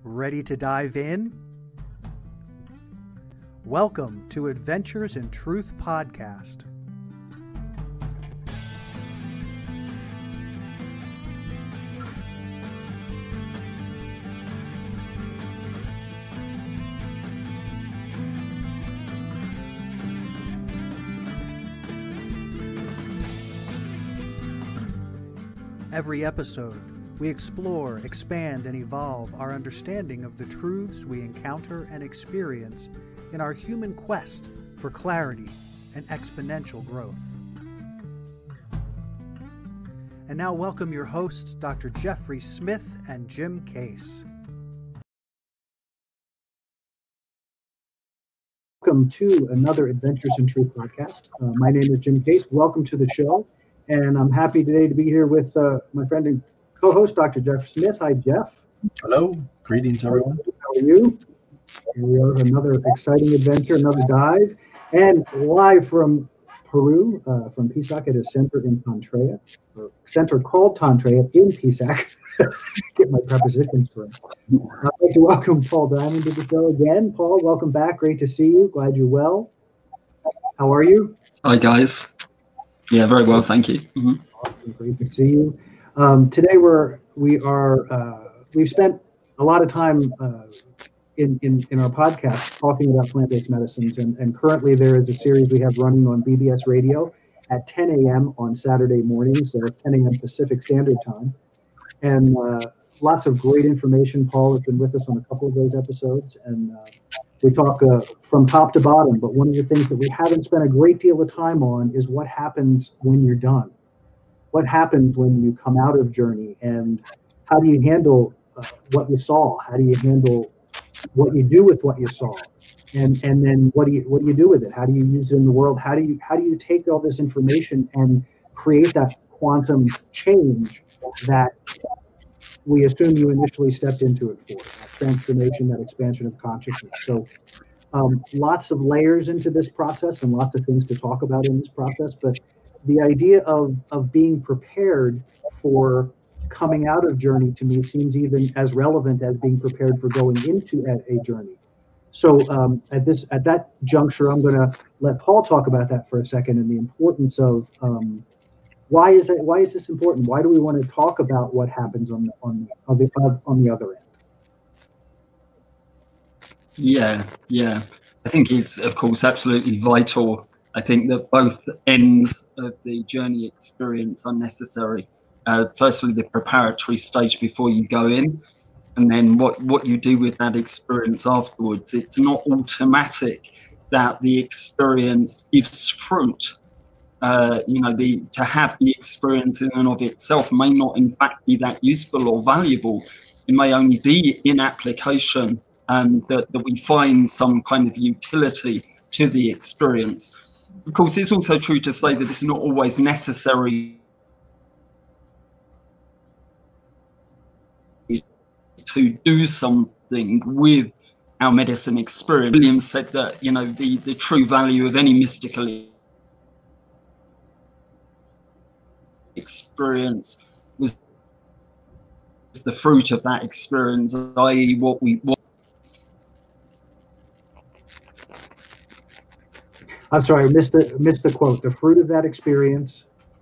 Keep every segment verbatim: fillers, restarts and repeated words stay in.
Ready to dive in? Welcome to Adventures in Truth podcast. Every episode, we explore, expand, and evolve our understanding of the truths we encounter and experience in our human quest for clarity and exponential growth. And now welcome your hosts, Doctor Jeffrey Smith and Jim Case. Welcome to another Adventures in Truth podcast. Uh, my name is Jim Case. Welcome to the show. And I'm happy today to be here with uh, my friend and co-host, Doctor Jeff Smith. Hi, Jeff. Hello. Greetings, everyone. How are you? Here we are, another exciting adventure, another dive, and live from Peru, uh, from Pisac at a center in Tantrea, or center called Tantrea in Pisac. Get my prepositions correct. I'd like to welcome Paul Diamond to the show again. Paul, welcome back. Great to see you. Glad you're well. How are you? Hi, guys. Yeah, very well, thank you. Mm-hmm. Awesome. Great to see you. Um, today we're we are uh, we've spent a lot of time uh, in, in in our podcast talking about plant-based medicines, and, and currently there is a series we have running on B B S Radio at ten a.m. on Saturday mornings, so it's ten a.m. Pacific Standard Time, and uh, lots of great information. Paul has been with us on a couple of those episodes, and uh, we talk uh, from top to bottom. But one of the things that we haven't spent a great deal of time on is what happens when you're done. What happens when you come out of journey, and how do you handle uh, what you saw? How do you handle what you do with what you saw? And and then what do you what do you do with it? How do you use it in the world? How do you how do you take all this information and create that quantum change that we assume you initially stepped into it for? That transformation, that expansion of consciousness. So um, lots of layers into this process and lots of things to talk about in this process, but the idea of, of being prepared for coming out of journey to me seems even as relevant as being prepared for going into a, a journey. So um, at this at that juncture, I'm going to let Paul talk about that for a second and the importance of um, why is it why is this important? Why do we want to talk about what happens on the on the on the, on the other end? Yeah, yeah. I think it's, of course, absolutely vital. I think that both ends of the journey experience are necessary. Uh, firstly, the preparatory stage before you go in, and then what, what you do with that experience afterwards. It's not automatic that the experience gives fruit. Uh, you know, the to have the experience in and of itself may not, in fact, be that useful or valuable. It may only be in application um, that, that we find some kind of utility to the experience. Of course, it's also true to say that it's not always necessary to do something with our medicine experience. William said that, you know, the, the true value of any mystical experience was the fruit of that experience, that is what we what I'm sorry, I missed the missed the quote. The fruit of that experience.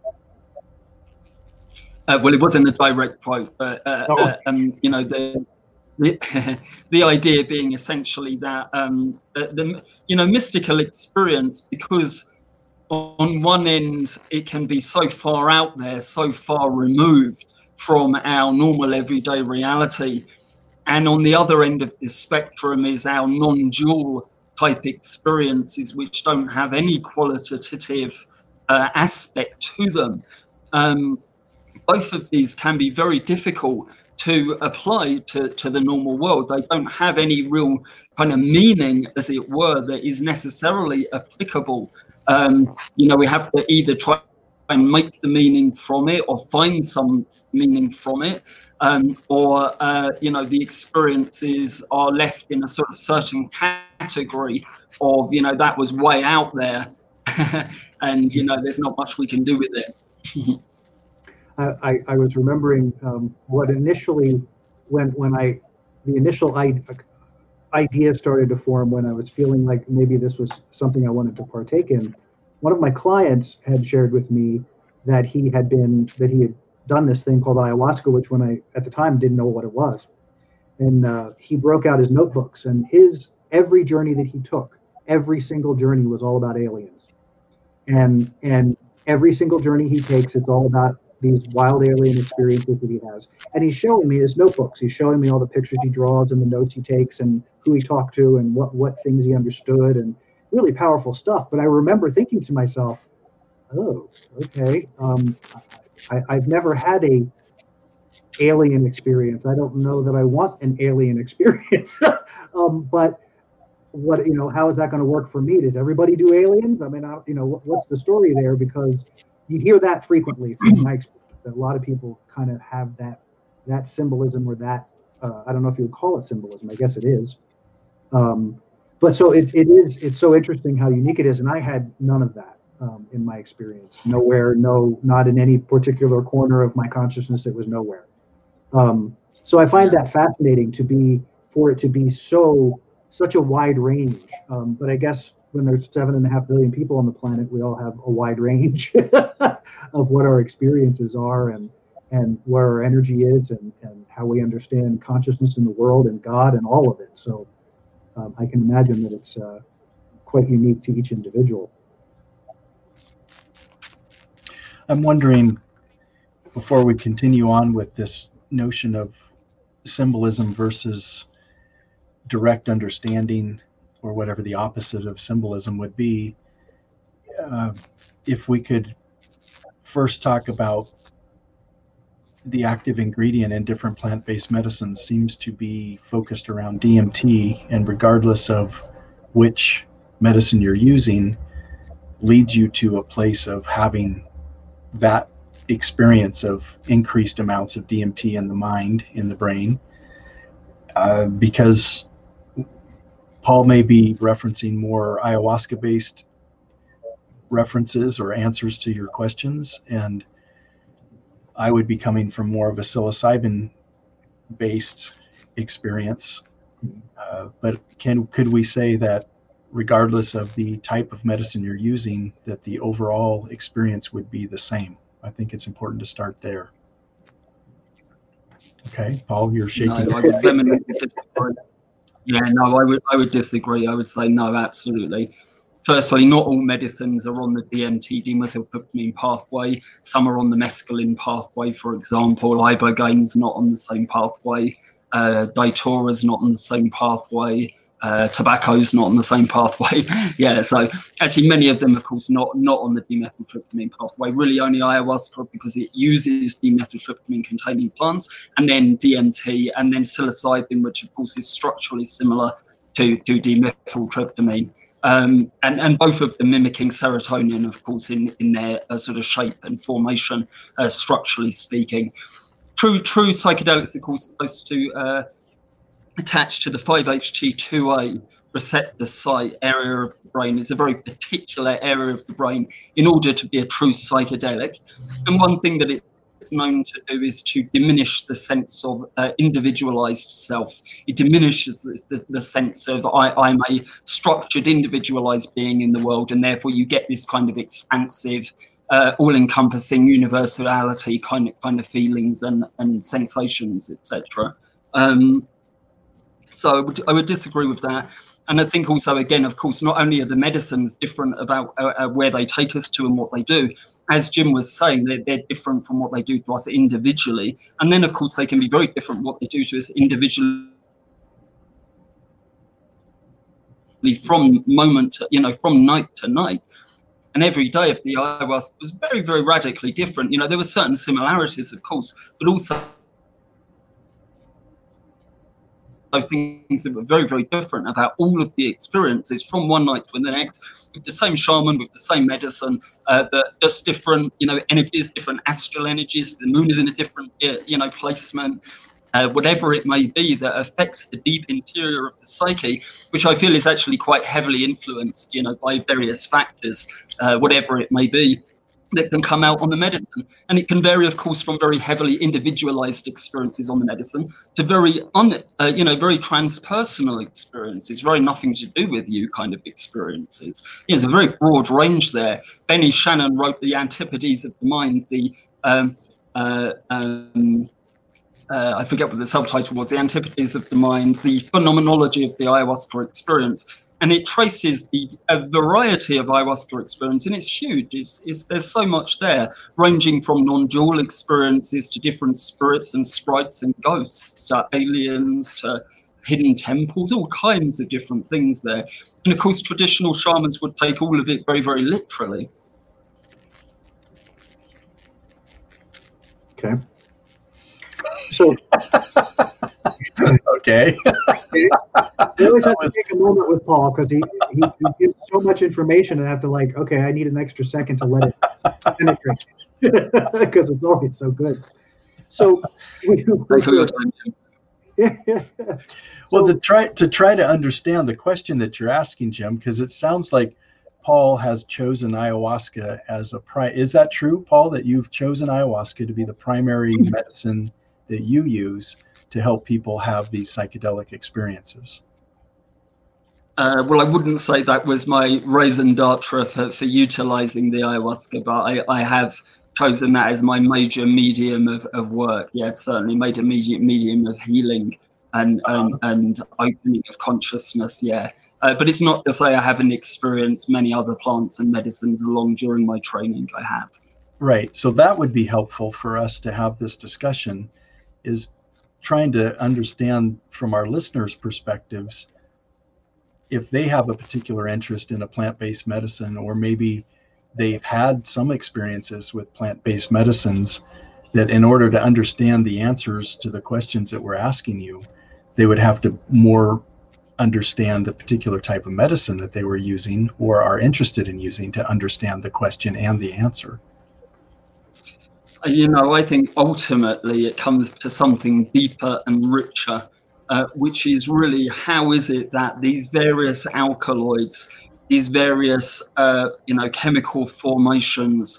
Uh, well, it wasn't a direct quote, but uh, oh. uh, um, you know, the the, the idea being essentially that um, the, the you know mystical experience, because on one end it can be so far out there, so far removed from our normal everyday reality, and on the other end of the spectrum is our non-dual type experiences, which don't have any qualitative uh, aspect to them. Um, both of these can be very difficult to apply to, to the normal world. They don't have any real kind of meaning, as it were, that is necessarily applicable. Um, you know, we have to either try and make the meaning from it or find some meaning from it, um, or, uh, you know, the experiences are left in a sort of certain category of, you know, that was way out there and, you know, there's not much we can do with it. I, I was remembering um, what initially, when when I the initial I, idea started to form when I was feeling like maybe this was something I wanted to partake in. One of my clients had shared with me that he had been that he had done this thing called ayahuasca, which when I at the time didn't know what it was. And uh, he broke out his notebooks, and his every journey that he took, every single journey was all about aliens. And and every single journey he takes, it's all about these wild alien experiences that he has. And he's showing me his notebooks. He's showing me all the pictures he draws and the notes he takes and who he talked to and what, what things he understood, and really powerful stuff. But I remember thinking to myself, oh, okay, um, I, I've never had a alien experience. I don't know that I want an alien experience. um, but what, you know, how is that going to work for me? Does everybody do aliens? I mean, I, you know, what, what's the story there? Because you hear that frequently from my experience, that a lot of people kind of have that that symbolism, or that, uh, I don't know if you would call it symbolism, I guess it is. Um, but so it, it is, it's so interesting how unique it is. And I had none of that um, in my experience. Nowhere, no, not in any particular corner of my consciousness, it was nowhere. Um, so I find that fascinating to be, for it to be so, such a wide range. Um, but I guess when there's seven and a half billion people on the planet, we all have a wide range of what our experiences are, and and where our energy is, and, and how we understand consciousness in the world and God and all of it. So um, I can imagine that it's uh, quite unique to each individual. I'm wondering, before we continue on with this notion of symbolism versus direct understanding, or whatever the opposite of symbolism would be, uh, if we could first talk about the active ingredient in different plant-based medicines seems to be focused around D M T, and regardless of which medicine you're using, leads you to a place of having that experience of increased amounts of D M T in the mind, in the brain, uh, because Paul may be referencing more ayahuasca-based references or answers to your questions, and I would be coming from more of a psilocybin-based experience. Uh, but can could we say that regardless of the type of medicine you're using, that the overall experience would be the same? I think it's important to start there. Okay, Paul, you're shaking. No, I would vehemently disagree. Yeah, no, I would I would disagree. I would say no, absolutely. Firstly, not all medicines are on the D M T, dimethyltryptamine pathway. Some are on the mescaline pathway, for example. Ibogaine not on the same pathway. Uh, Datura not on the same pathway. Uh, tobacco's not on the same pathway. Yeah, so actually many of them, of course, not not on the dimethyltryptamine pathway. Really only ayahuasca, because it uses dimethyltryptamine containing plants, and then D M T, and then psilocybin, which of course is structurally similar to, to dimethyltryptamine. Um, and, and both of them mimicking serotonin, of course, in, in their uh, sort of shape and formation, uh, structurally speaking. True, true psychedelics, of course, supposed to uh, attached to the five H T two A receptor site area of the brain. Is a very particular area of the brain in order to be a true psychedelic. And one thing that it's known to do is to diminish the sense of uh, individualized self. It diminishes the, the sense of I, I'm a structured, individualized being in the world, and therefore you get this kind of expansive, uh, all-encompassing universality kind of kind of feelings and, and sensations, et cetera. Um, So I would, I would disagree with that. And I think also, again, of course, not only are the medicines different about uh, uh, where they take us to and what they do, as Jim was saying, they're, they're different from what they do to us individually. And then, of course, they can be very different what they do to us individually from moment to, you know, from night to night. And every day of the ayahuasca was very, very radically different. You know, there were certain similarities, of course, but also things that were very, very different about all of the experiences from one night to the next, with the same shaman, with the same medicine, uh, but just different, you know, energies, different astral energies. The moon is in a different, uh, you know, placement, uh, whatever it may be that affects the deep interior of the psyche, which I feel is actually quite heavily influenced, you know, by various factors, uh, whatever it may be. that can come out on the medicine. And it can vary, of course, from very heavily individualized experiences on the medicine to very, un, uh, you know, very transpersonal experiences, very nothing to do with you kind of experiences. There's a very broad range there. Benny Shannon wrote The Antipodes of the Mind, the, um, uh, um, uh, I forget what the subtitle was, The Antipodes of the Mind, the phenomenology of the ayahuasca experience. And it traces the a variety of ayahuasca experience, and it's huge. It's, it's, there's so much there, ranging from non-dual experiences to different spirits and sprites and ghosts, to aliens, to hidden temples, all kinds of different things there. And of course, traditional shamans would take all of it very, very literally. Okay. So. Okay. We always have to take a moment with Paul because he, he, he gives so much information and I have to like, okay, I need an extra second to let it penetrate because it's always so good. So, we, we, yeah, yeah. So, well, to try to try to understand the question that you're asking, Jim, because it sounds like Paul has chosen ayahuasca as a pri. Is that true, Paul? That you've chosen ayahuasca to be the primary medicine that you use to help people have these psychedelic experiences? Uh, well, I wouldn't say that was my raison d'etre for, for utilizing the ayahuasca, but I, I have chosen that as my major medium of, of work. Yes, certainly made a medium, medium of healing and, and, and opening of consciousness, yeah. Uh, but it's not to say I haven't experienced many other plants and medicines along during my training. I have. Right, so that would be helpful for us to have this discussion, is trying to understand from our listeners' perspectives if they have a particular interest in a plant-based medicine, or maybe they've had some experiences with plant-based medicines, that in order to understand the answers to the questions that we're asking you, they would have to more understand the particular type of medicine that they were using or are interested in using to understand the question and the answer. You know, I think ultimately it comes to something deeper and richer, uh, which is really how is it that these various alkaloids, these various, uh, you know, chemical formations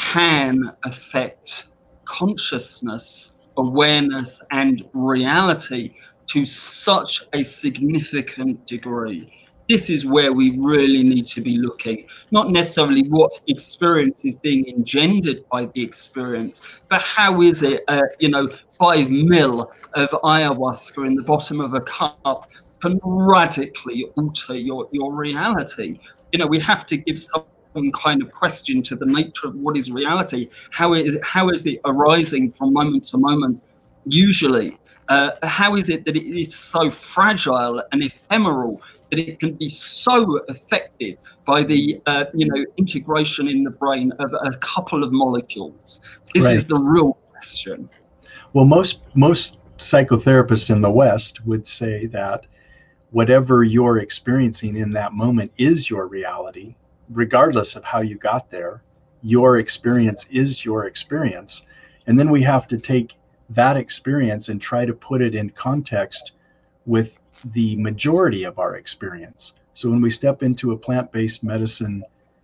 can affect consciousness, awareness, and reality to such a significant degree. This is where we really need to be looking, not necessarily what experience is being engendered by the experience, but how is it, uh, you know, five mil of ayahuasca in the bottom of a cup can radically alter your, your reality. You know, we have to give some kind of question to the nature of what is reality. How is it, how is it arising from moment to moment, usually? Uh, how is it that it is so fragile and ephemeral that it can be so affected by the, uh, you know, integration in the brain of a couple of molecules? This Right. is the real question. Well, most most psychotherapists in the West would say that whatever you're experiencing in that moment is your reality, regardless of how you got there. Your experience is your experience. And then we have to take that experience and try to put it in context with the majority of our experience. So when we step into a plant-based medicine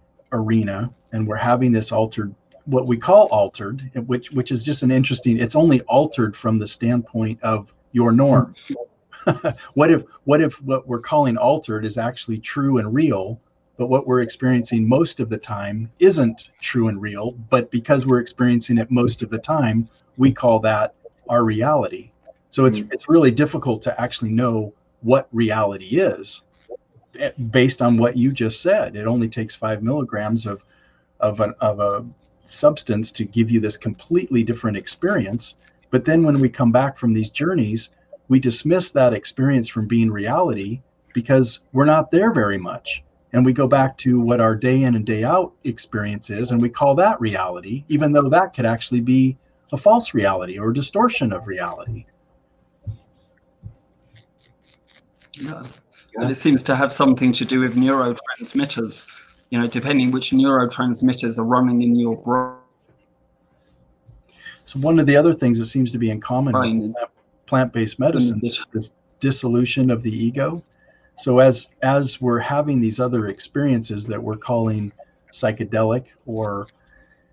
arena and we're having this altered, what we call altered, which which is just an interesting, it's only altered from the standpoint of your norm. what if what if what we're calling altered is actually true and real, but what we're experiencing most of the time isn't true and real, but because we're experiencing it most of the time, we call that our reality. So it's it's really difficult to actually know what reality is based on what you just said. It only takes five milligrams of of an of a substance to give you this completely different experience. But then when we come back from these journeys, we dismiss that experience from being reality because we're not there very much. And we go back to what our day in and day out experience is, and we call that reality, even though that could actually be a false reality or distortion of reality. Yeah. But it seems to have something to do with neurotransmitters, you know, depending which neurotransmitters are running in your brain. So one of the other things that seems to be in common with plant-based medicines is this dissolution of the ego. So as as we're having these other experiences that we're calling psychedelic or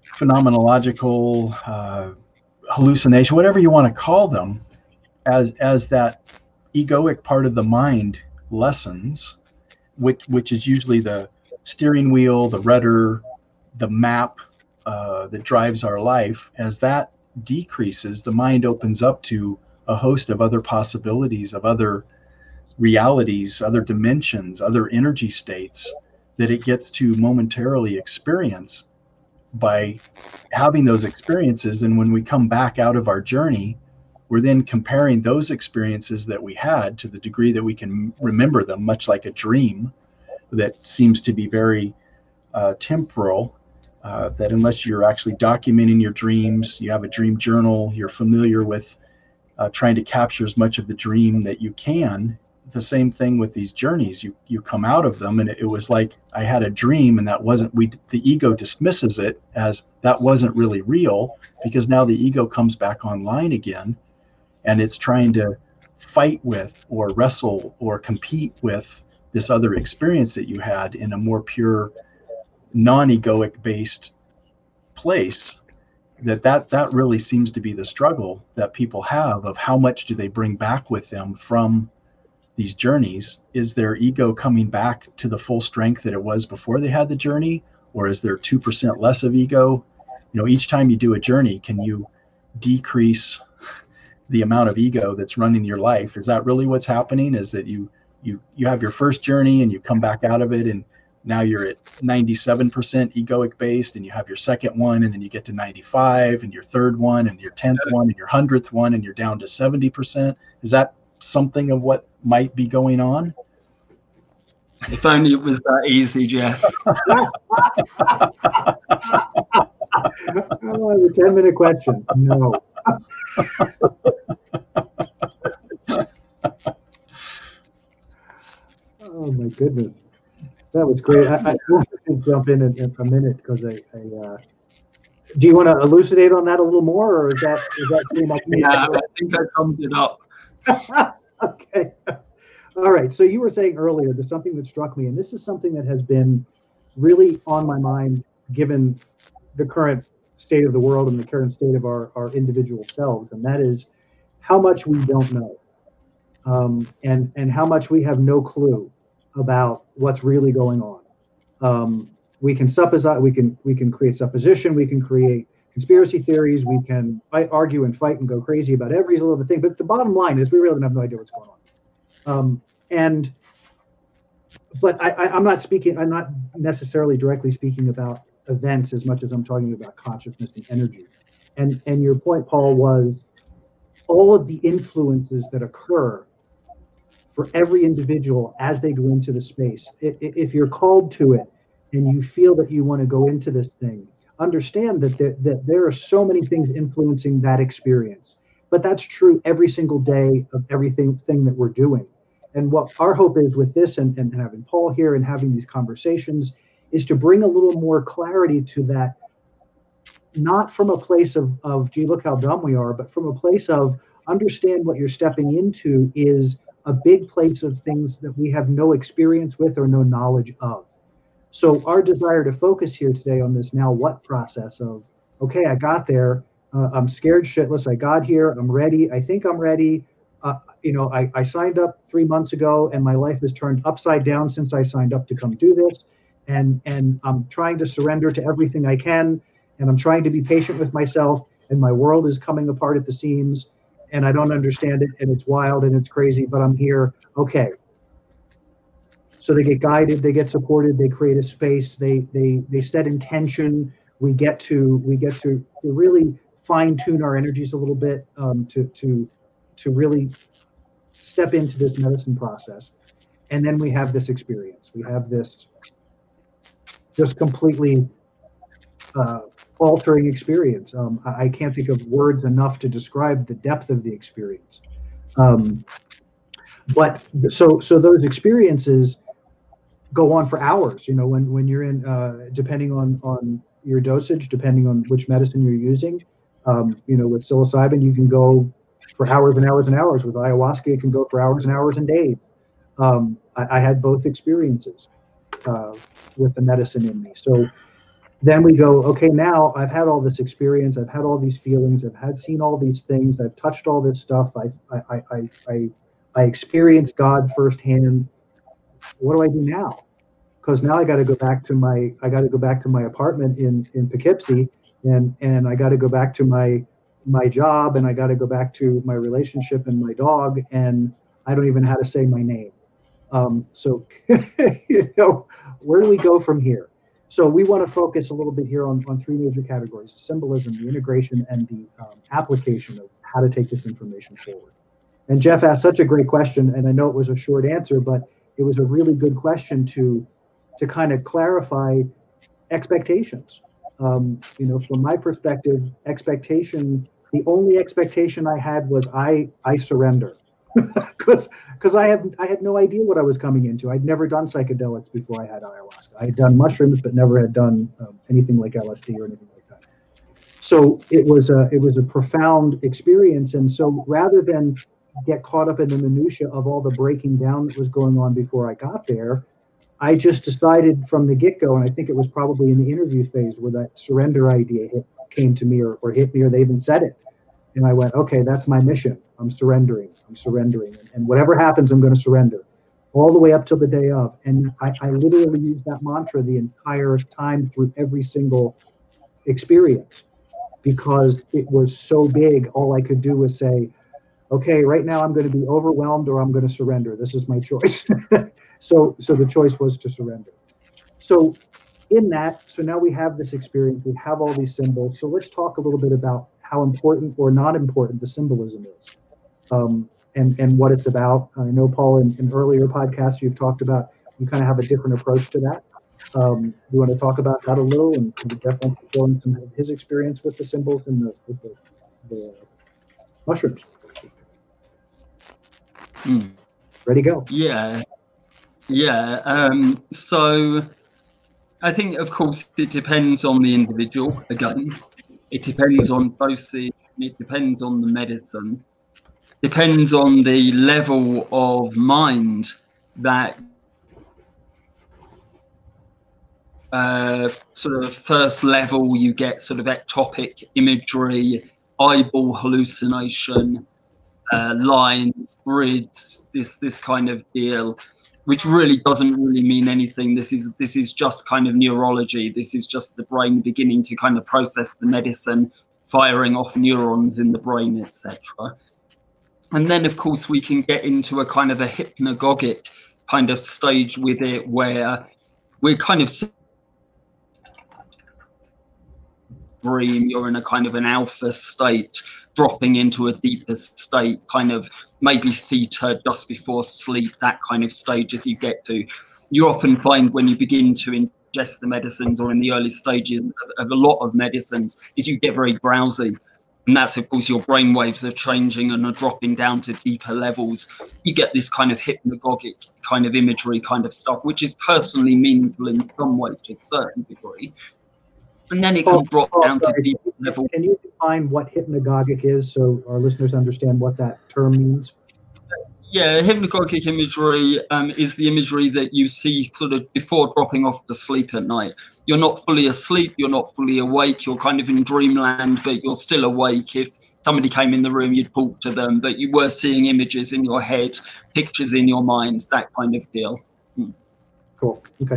phenomenological uh, hallucination, whatever you want to call them, as as that egoic part of the mind lessens, which which is usually the steering wheel, the rudder, the map uh, that drives our life. As that decreases, the mind opens up to a host of other possibilities, of other realities, other dimensions, other energy states that it gets to momentarily experience by having those experiences. And when we come back out of our journey, we're then comparing those experiences that we had to the degree that we can remember them, much like a dream that seems to be very uh, temporal, uh, that unless you're actually documenting your dreams, you have a dream journal, you're familiar with uh, trying to capture as much of the dream that you can. The same thing with these journeys. You you come out of them, and it, it was like I had a dream, and that wasn't. We the ego dismisses it as that wasn't really real, because now the ego comes back online again, and it's trying to fight with or wrestle or compete with this other experience that you had in a more pure, non-egoic based place. That that that really seems to be the struggle that people have, of how much do they bring back with them from these journeys. Is their ego coming back to the full strength that it was before they had the journey, or is there two percent less of ego? You know, each time you do a journey, can you decrease the amount of ego that's running your life? Is that really what's happening? Is that you you you have your first journey and you come back out of it, and now you're at ninety-seven percent egoic based, and you have your second one, and then you get to ninety-five, and your third one, and your tenth one, and your hundredth one, and you're down to seventy percent? Is that something of what might be going on? If only it was that easy, Jeff. Oh, the ten minute question. No. Oh my goodness, that was great. I, I want to jump in in, in a minute, because I, I uh, do you want to elucidate on that a little more, or is that is that pretty much? Yeah, I think I summed it up. Okay. All right. So you were saying earlier, there's something that struck me, and this is something that has been really on my mind given the current state of the world and the current state of our, our individual selves, and that is how much we don't know, um, and, and how much we have no clue about what's really going on. Um, we can suppose, we can we can create supposition, we can create conspiracy theories, we can fight, argue and fight and go crazy about every little thing. But the bottom line is we really have no idea what's going on. Um, and, but I, I, I'm not speaking, I'm not necessarily directly speaking about events as much as I'm talking about consciousness and energy. And, and your point, Paul, was all of the influences that occur for every individual as they go into the space. If, if you're called to it and you feel that you want to go into this thing, understand that there, that there are so many things influencing that experience. But that's true every single day of everything thing that we're doing. And what our hope is with this, and, and having Paul here and having these conversations, is to bring a little more clarity to that, not from a place of, of gee, look how dumb we are, but from a place of understand what you're stepping into is a big place of things that we have no experience with or no knowledge of. So our desire to focus here today on this now what process of, okay, I got there, uh, I'm scared shitless, I got here, I'm ready, I think I'm ready. Uh, you know, I, I signed up three months ago and my life has turned upside down since I signed up to come do this. And, and I'm trying to surrender to everything I can. And I'm trying to be patient with myself, and my world is coming apart at the seams, and I don't understand it, and it's wild and it's crazy, but I'm here. Okay. So they get guided, they get supported, they create a space, they they they set intention. We get to we get to, to really fine tune our energies a little bit, um, to to to really step into this medicine process, and then we have this experience. We have this just completely uh, altering experience. Um, I, I can't think of words enough to describe the depth of the experience. Um, but so so those experiences go on for hours. You know, when when you're in, uh, depending on on your dosage, depending on which medicine you're using. Um, you know, with psilocybin, you can go for hours and hours and hours. With ayahuasca, it can go for hours and hours and days. Um, I, I had both experiences uh, with the medicine in me. So then we go, okay, now I've had all this experience, I've had all these feelings, I've had seen all these things, I've touched all this stuff, I I I I, I experienced God firsthand. What do I do now? Because now I got to go back to my I got to go back to my apartment in in Poughkeepsie, and and I got to go back to my my job, and I got to go back to my relationship and my dog, and I don't even know how to say my name. Um, so, you know, where do we go from here? So we want to focus a little bit here on, on three major categories: symbolism, the integration, and the um, application of how to take this information forward. And Jeff asked such a great question, and I know it was a short answer, but it was a really good question to to kind of clarify expectations. Um, you know, from my perspective, expectation, the only expectation I had was I I surrender. Because because I have I had no idea what I was coming into. I'd never done psychedelics before I had ayahuasca. I had done mushrooms, but never had done um, anything like L S D or anything like that. So it was a it was a profound experience. And so rather than get caught up in the minutia of all the breaking down that was going on before I got there, I just decided from the get-go, and I think it was probably in the interview phase where that surrender idea hit, came to me or, or hit me, or they even said it. And I went, okay, that's my mission. I'm surrendering. I'm surrendering. And, and whatever happens, I'm going to surrender all the way up till the day of. And I, I literally used that mantra the entire time through every single experience, because it was so big. All I could do was say, okay, right now I'm going to be overwhelmed or I'm going to surrender. This is my choice. so, so the choice was to surrender. So in that, so now we have this experience, we have all these symbols. So let's talk a little bit about how important or not important the symbolism is, um, and, and what it's about. I know, Paul, in, in earlier podcasts, you've talked about, you kind of have a different approach to that. Um, you want to talk about that a little, and, and Jeff wants to fill in some of his experience with the symbols and the, with the, the mushrooms. Mm. Ready, go. Yeah, yeah. Um, so I think, of course, it depends on the individual. Again, it depends on dosage. It depends on the medicine. Depends on the level of mind that uh, sort of first level you get sort of ectopic imagery, eyeball hallucination, uh, lines, grids, this this kind of deal, which really doesn't really mean anything. This is this is just kind of neurology. This is just the brain beginning to kind of process the medicine, firing off neurons in the brain, et cetera. And then, of course, we can get into a kind of a hypnagogic kind of stage with it, where we're kind of dream, you're in a kind of an alpha state, dropping into a deeper state, kind of maybe theta just before sleep, that kind of stage as you get to. You often find when you begin to ingest the medicines, or in the early stages of, of a lot of medicines, is you get very drowsy. And that's, of course, your brain waves are changing and are dropping down to deeper levels. You get this kind of hypnagogic kind of imagery kind of stuff, which is personally meaningful in some way to a certain degree. And then it can oh, drop oh, down sorry. to deeper level. Can you define what hypnagogic is so our listeners understand what that term means? Yeah, hypnagogic imagery um, is the imagery that you see sort of before dropping off to sleep at night. You're not fully asleep, you're not fully awake, you're kind of in dreamland, but you're still awake. If somebody came in the room, you'd talk to them, but you were seeing images in your head, pictures in your mind, that kind of deal. Hmm. Cool, okay.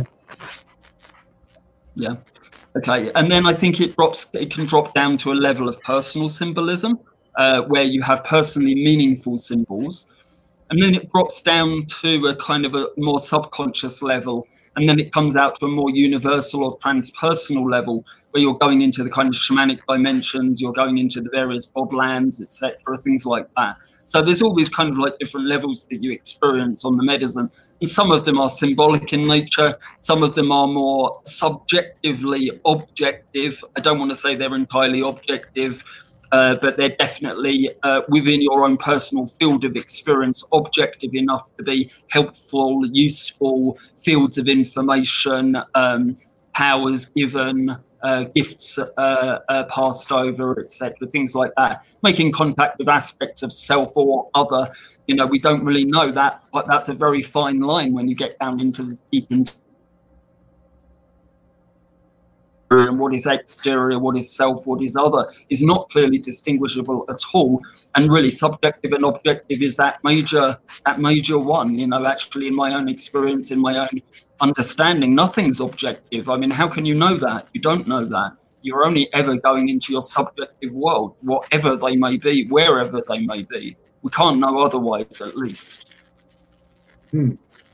Yeah, okay. And then I think it drops, it can drop down to a level of personal symbolism, uh, where you have personally meaningful symbols. And then it drops down to a kind of a more subconscious level. And then it comes out to a more universal or transpersonal level, where you're going into the kind of shamanic dimensions, you're going into the various bodlands, et cetera, things like that. So there's all these kind of like different levels that you experience on the medicine. And some of them are symbolic in nature. Some of them are more subjectively objective. I don't want to say they're entirely objective. Uh, but they're definitely uh, within your own personal field of experience, objective enough to be helpful, useful, fields of information, um, powers given, uh, gifts uh, uh, passed over, et cetera, things like that. Making contact with aspects of self or other, you know, we don't really know that, but that's a very fine line when you get down into the deep into interior and what is exterior, what is self, what is other, is not clearly distinguishable at all. And really, subjective and objective is that major, that major one. You know, actually, in my own experience, in my own understanding, nothing's objective. I mean, how can you know that? You don't know that. You're only ever going into your subjective world, whatever they may be, wherever they may be. We can't know otherwise, at least. Hmm.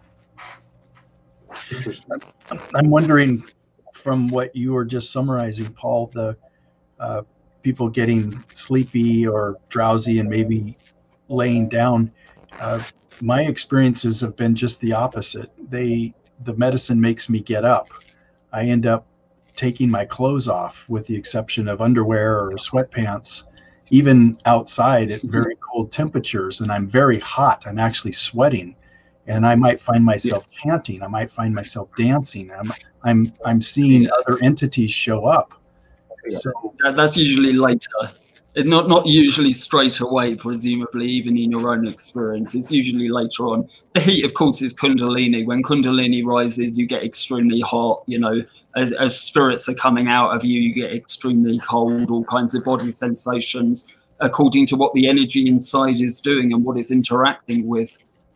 I'm wondering, from what you were just summarizing, Paul, the uh, people getting sleepy or drowsy and maybe laying down. Uh, my experiences have been just the opposite. They, the medicine makes me get up. I end up taking my clothes off, with the exception of underwear or sweatpants, even outside at very cold temperatures, and I'm very hot. I'm actually sweating. And I might find myself yeah. chanting. I might find myself dancing. I'm I'm I'm seeing yeah. other entities show up. Yeah. So yeah, that's usually later. It's not not usually straight away, presumably, even in your own experience. It's usually later on. The heat, of course, is Kundalini. When Kundalini rises, you get extremely hot. You know, as as spirits are coming out of you, you get extremely cold. All kinds of body sensations, according to what the energy inside is doing and what it's interacting with.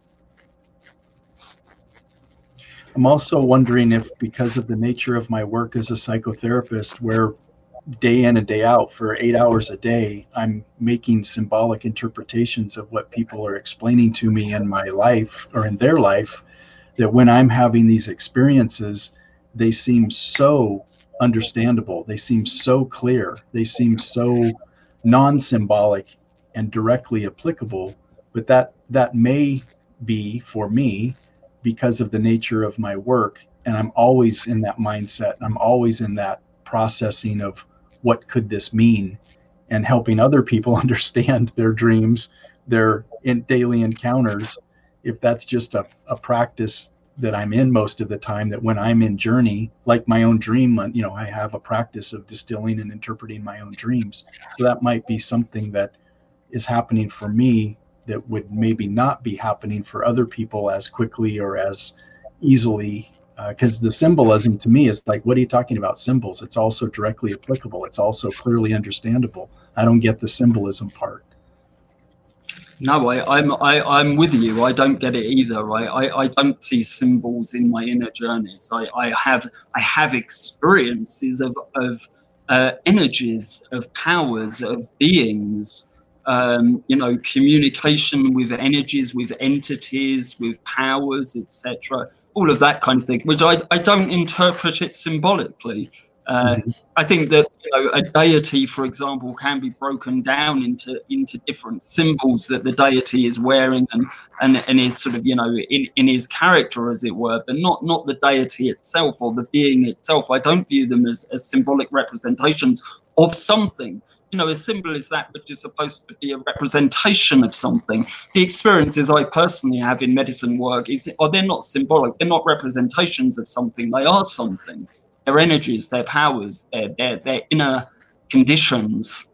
I'm also wondering if, because of the nature of my work as a psychotherapist, where day in and day out for eight hours a day, I'm making symbolic interpretations of what people are explaining to me in my life or in their life, that when I'm having these experiences, they seem so understandable. They seem so clear. They seem so non-symbolic and directly applicable. But that that may be, for me, because of the nature of my work, and I'm always in that mindset. I'm always in that processing of what could this mean, and helping other people understand their dreams, their in daily encounters. If that's just a, a practice that I'm in most of the time, that when I'm in journey, like my own dream, you know, I have a practice of distilling and interpreting my own dreams. So that might be something that is happening for me that would maybe not be happening for other people as quickly or as easily, because uh, the symbolism to me is like, what are you talking about symbols? It's also directly applicable. It's also clearly understandable. I don't get the symbolism part. No, I, I'm I, I'm with you. I don't get it either. Right? I, I don't see symbols in my inner journeys. I, I have I have experiences of of uh, energies, of powers, of beings. Um, you know, communication with energies, with entities, with powers, et cetera. All of that kind of thing, which I, I don't interpret it symbolically. Uh, mm-hmm. I think that, you know, a deity, for example, can be broken down into into different symbols that the deity is wearing and and, and is sort of, you know, in, in his character, as it were, but not not the deity itself or the being itself. I don't view them as, as symbolic representations of something. You know, a symbol is that which is supposed to be a representation of something. The experiences I personally have in medicine work is, are they're not symbolic. They're not representations of something. They are something. They're energies, they're powers, they're, they're, they're inner conditions.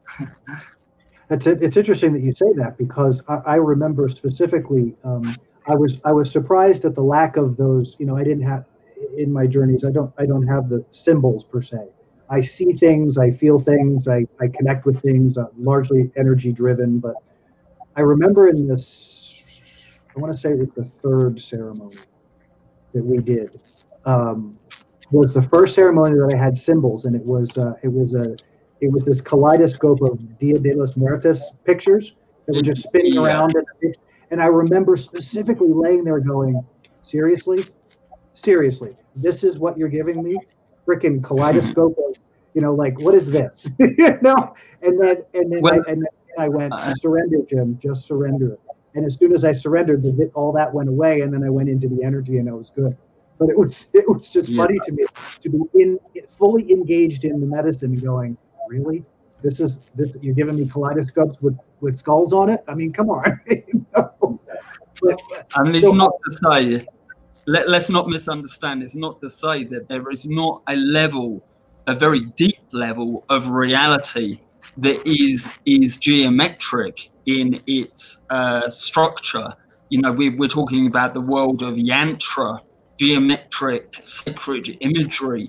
It's, it's interesting that you say that, because I, I remember specifically, um, I was I was surprised at the lack of those. You know, I didn't have, in my journeys, I don't I don't have the symbols per se. I see things, I feel things, I, I connect with things, uh, largely energy driven. But I remember in this, I want to say it was the third ceremony that we did, um, was the first ceremony that I had symbols, and it was uh, it was a it was this kaleidoscope of Dia de los Muertos pictures that were just spinning yeah. around, and, and I remember specifically laying there going, seriously, seriously, this is what you're giving me? Freaking kaleidoscope of, you know, like, what is this? You know, and then and then, well, I, and then I went, uh, surrender, Jim, just surrender. And as soon as I surrendered, the, all that went away, and then I went into the energy, and I was good. But it was it was just yeah. funny to me to be in fully engaged in the medicine, going, really, this is this you're giving me kaleidoscopes with, with skulls on it? I mean, come on. You know? But, I mean, it's so, not to say. Let, let's not misunderstand. It's not to say that there is not a level, a very deep level of reality that is is geometric in its uh, structure. You know, we, we're talking about the world of yantra, geometric, sacred imagery,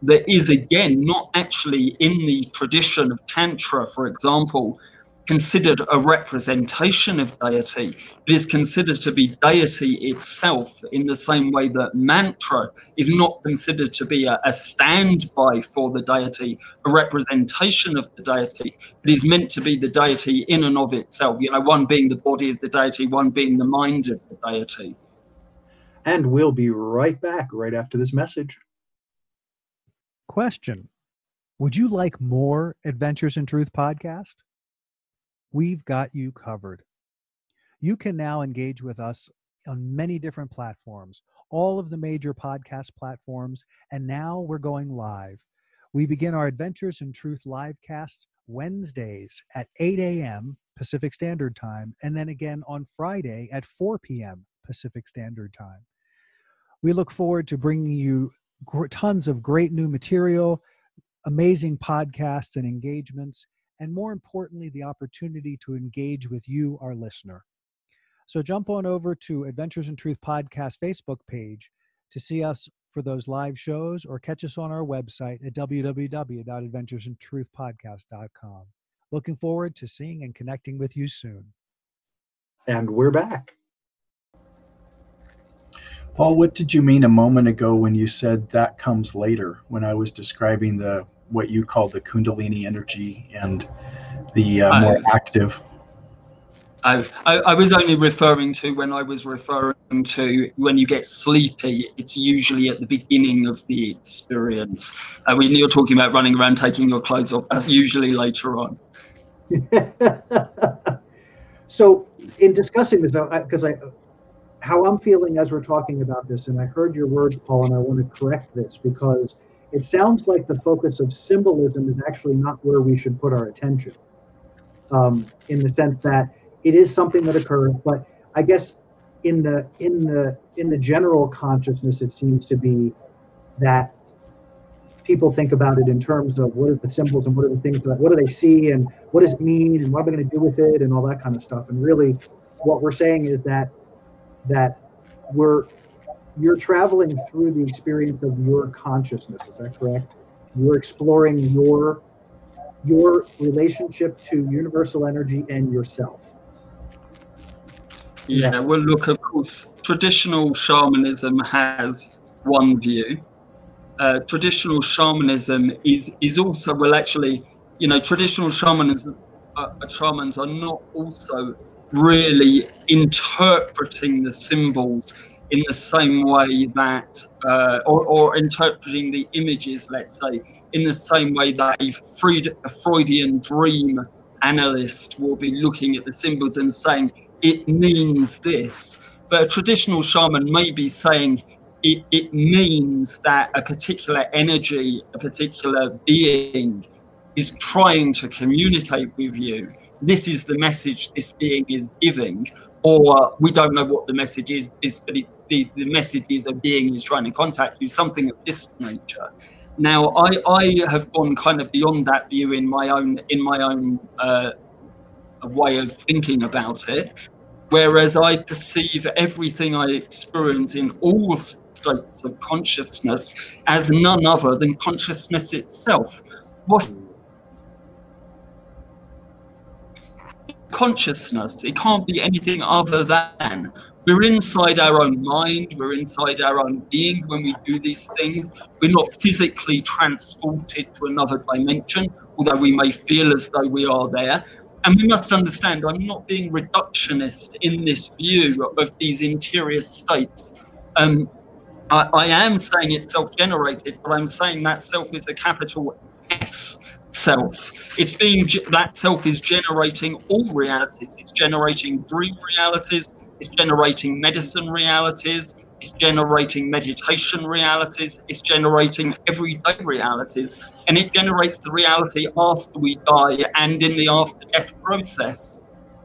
that is, again, not actually in the tradition of Tantra, for example, considered a representation of deity. It is considered to be deity itself, in the same way that mantra is not considered to be a, a standby for the deity, a representation of the deity. It is meant to be the deity in and of itself, you know, one being the body of the deity, one being the mind of the deity. And we'll be right back right after this message. Question: would you like more Adventures in Truth podcast? We've got you covered. You can now engage with us on many different platforms, all of the major podcast platforms, and now we're going live. We begin our Adventures in Truth live cast Wednesdays at eight a.m. Pacific Standard Time, and then again on Friday at four p.m. Pacific Standard Time. We look forward to bringing you gr- tons of great new material, amazing podcasts and engagements, and more importantly, the opportunity to engage with you, our listener. So jump on over to Adventures in Truth podcast Facebook page to see us for those live shows, or catch us on our website at w w w dot adventures in truth podcast dot com. Looking forward to seeing and connecting with you soon. And we're back. Paul, what did you mean a moment ago when you said that comes later, when I was describing the what you call the Kundalini energy and the uh, more I, active? I, I, I was only referring to when I was referring to when you get sleepy, it's usually at the beginning of the experience. Uh, when you're talking about running around taking your clothes off, that's usually later on. So in discussing this, because I, I how I'm feeling as we're talking about this, and I heard your words, Paul, and I want to correct this, because it sounds like the focus of symbolism is actually not where we should put our attention, um, in the sense that it is something that occurs, but I guess in the in the in the general consciousness, it seems to be that people think about it in terms of what are the symbols and what are the things that what do they see and what does it mean and what am I going to do with it and all that kind of stuff. And really, what we're saying is that that we're you're traveling through the experience of your consciousness. Is that correct? You're exploring your your relationship to universal energy and yourself. Yeah, yes. Well, look, of course, traditional shamanism has one view. Uh, traditional shamanism is is also, well, actually, you know, traditional shamanism, uh, shamans are not also really interpreting the symbols in the same way that, uh, or, or interpreting the images, let's say, in the same way that a, Freud, a Freudian dream analyst will be looking at the symbols and saying, it means this. But a traditional shaman may be saying, it, it means that a particular energy, a particular being is trying to communicate with you. This is the message this being is giving. Or we don't know what the message is, is but it's the, the message is a being is trying to contact you, something of this nature. Now, I, I have gone kind of beyond that view in my own in my own uh, way of thinking about it, whereas I perceive everything I experience in all states of consciousness as none other than consciousness itself. What consciousness, it can't be anything other than. We're inside our own mind, we're inside our own being when we do these things. We're not physically transported to another dimension, although we may feel as though we are there. And we must understand, I'm not being reductionist in this view of these interior states. Um, I, I am saying it's self-generated, but I'm saying that self is a capital S self. It's being, that self is generating all realities. It's generating dream realities. It's generating medicine realities. It's generating meditation realities. It's generating everyday realities. And it generates the reality after we die and in the after-death process.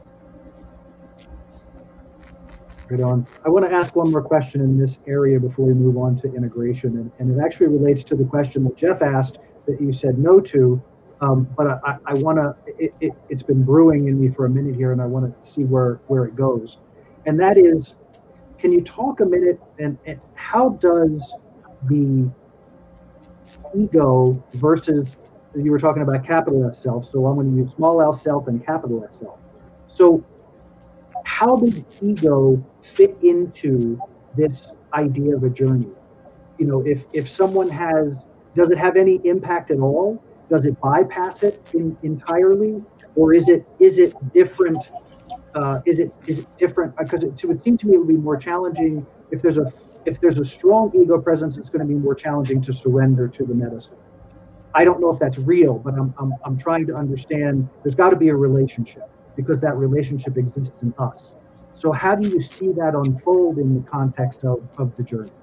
Right on. I want to ask one more question in this area before we move on to integration. And, and it actually relates to the question that Jeff asked that you said no to. Um, but I, I want to, it, it, it's been brewing in me for a minute here, and I want to see where, where it goes. And that is, can you talk a minute, and, and how does the ego versus, you were talking about capital S self, so I'm going to use small L self and capital S self. So how does ego fit into this idea of a journey? You know, if, if someone has, does it have any impact at all? Does it bypass it in, entirely? Or is it is it different? Uh, is it is it different? Because it, it would seem to me it would be more challenging if there's a if there's a strong ego presence. It's going to be more challenging to surrender to the medicine. I don't know if that's real, but I'm I'm I'm trying to understand. There's got to be a relationship because that relationship exists in us. So how do you see that unfold in the context of, of the journey?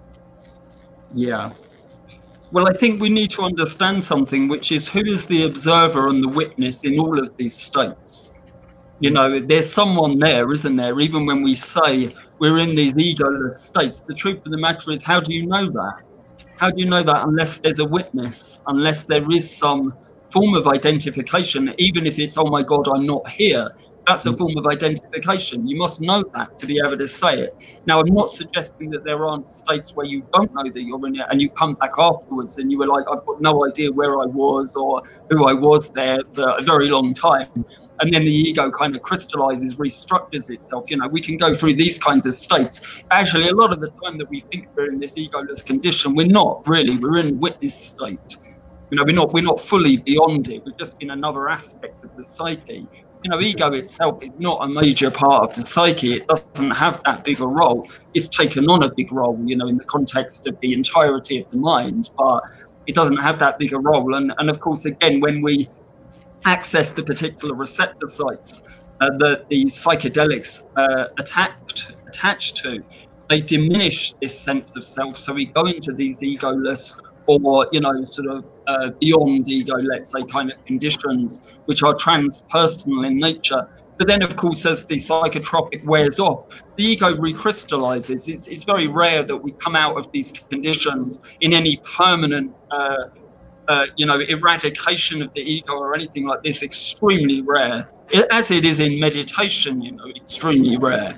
Yeah. Well, I think we need to understand something, which is who is the observer and the witness in all of these states. You know, there's someone there, isn't there? Even when we say we're in these egoless states, the truth of the matter is, how do you know that? How do you know that unless there's a witness, unless there is some form of identification, even if it's, oh my God, I'm not here? That's a form of identification. You must know that to be able to say it. Now, I'm not suggesting that there aren't states where you don't know that you're in it and you come back afterwards and you were like, I've got no idea where I was or who I was there for a very long time. And then the ego kind of crystallizes, restructures itself. You know, we can go through these kinds of states. Actually, a lot of the time that we think we're in this egoless condition, we're not really. We're in witness state. You know, we're not, we're not fully beyond it. We're just in another aspect of the psyche. You know, ego itself is not a major part of the psyche. It doesn't have that big a role. It's taken on a big role, you know, in the context of the entirety of the mind, but it doesn't have that big a role. And, and of course, again, when we access the particular receptor sites uh, that the psychedelics uh, attached, attached to, they diminish this sense of self. So we go into these egoless or, you know, sort of uh, beyond ego, let's say, kind of conditions, which are transpersonal in nature. But then, of course, as the psychotropic wears off, the ego recrystallizes. It's, it's very rare that we come out of these conditions in any permanent, uh, uh, you know, eradication of the ego or anything like this. Extremely rare, it, as it is in meditation, you know, extremely rare.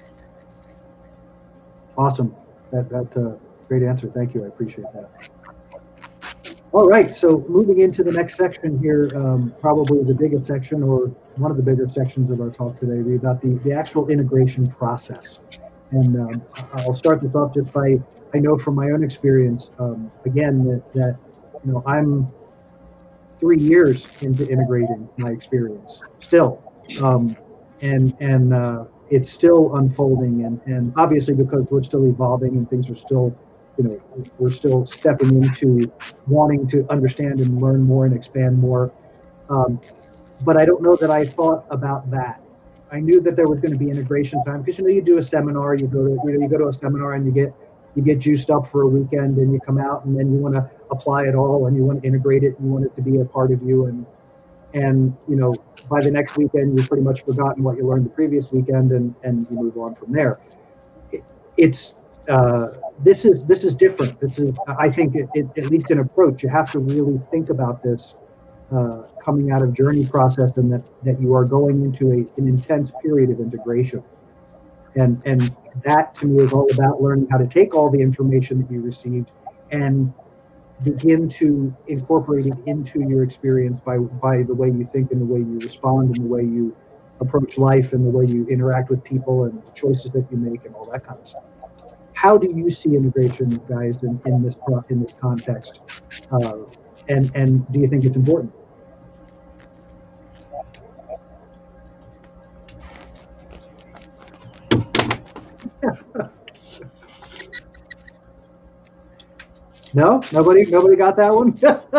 Awesome. That, that's a great answer. Thank you. I appreciate that. All right, so moving into the next section here, um, probably the biggest section or one of the bigger sections of our talk today, we got the, the actual integration process. And um, I'll start this off just by, I know from my own experience, um, again, that, that, you know, I'm three years into integrating my experience still. Um, and and uh, it's still unfolding and, and obviously because we're still evolving and things are still, you know, we're still stepping into wanting to understand and learn more and expand more. Um, but I don't know that I thought about that. I knew that there was going to be integration time because, you know, you do a seminar, you go to, you know, you go to a seminar and you get, you get juiced up for a weekend and you come out and then you want to apply it all and you want to integrate it and you want it to be a part of you. And, and, you know, by the next weekend, you've pretty much forgotten what you learned the previous weekend and, and you move on from there. It, it's, Uh, this is this is different. This is, I think, it, it, at least an approach. You have to really think about this uh, coming out of journey process, and that, that you are going into a, an intense period of integration. And and that to me is all about learning how to take all the information that you received and begin to incorporate it into your experience by by the way you think and the way you respond and the way you approach life and the way you interact with people and the choices that you make and all that kind of stuff. How do you see integration, guys, in, in this in this context? Uh, and and do you think it's important? No, nobody, nobody got that one.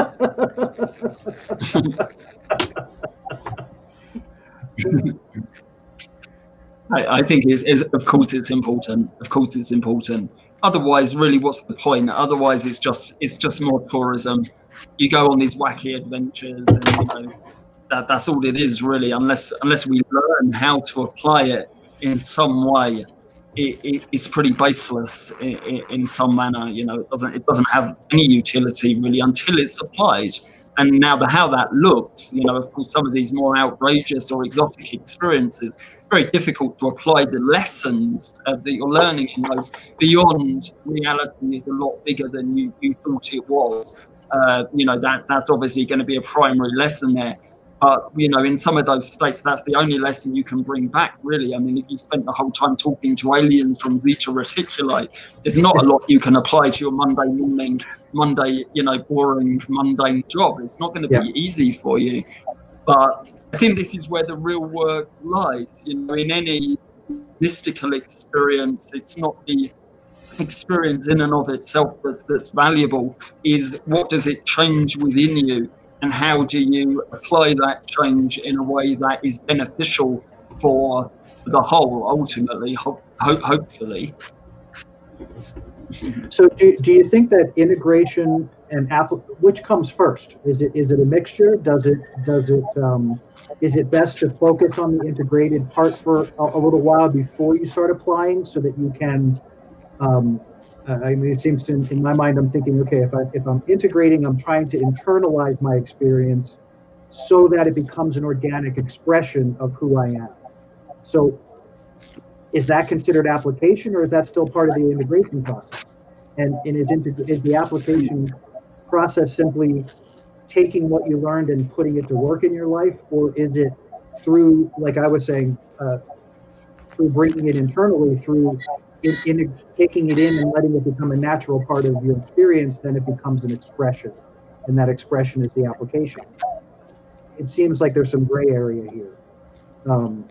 I, I think is, is of course it's important. Of course it's important. Otherwise, really, what's the point? Otherwise, it's just it's just more tourism. You go on these wacky adventures, and you know that that's all it is, really. Unless unless we learn how to apply it in some way, it, it, it's pretty baseless in, in, in some manner. You know, it doesn't it doesn't have any utility really until it's applied. And now the how that looks, you know, of course, some of these more outrageous or exotic experiences, very difficult to apply the lessons uh, that you're learning in those beyond reality is a lot bigger than you, you thought it was. uh, you know, that that's obviously going to be a primary lesson there. But, you know, in some of those states, that's the only lesson you can bring back, really. I mean, if you spent the whole time talking to aliens from Zeta Reticuli, there's not a lot you can apply to your Monday morning, Monday, you know, boring, mundane job. It's not going to be yeah. easy for you. But I think this is where the real work lies. You know, in any mystical experience, it's not the experience in and of itself that's, that's valuable, is what does it change within you? And how do you apply that change in a way that is beneficial for the whole, ultimately, ho- ho- hopefully? So do, do you think that integration and app, which comes first? Is it is it a mixture? Does it does it um, is it best to focus on the integrated part for a, a little while before you start applying, so that you can? Um, Uh, I mean, it seems to, in my mind, I'm thinking, okay, if I if I'm integrating, I'm trying to internalize my experience so that it becomes an organic expression of who I am. So, is that considered application, or is that still part of the integration process? And, and is, integ- is the application process simply taking what you learned and putting it to work in your life, or is it through, like I was saying, uh, through bringing it internally, through In, in taking it in and letting it become a natural part of your experience, then it becomes an expression, and that expression is the application. It seems like there's some gray area here. Um,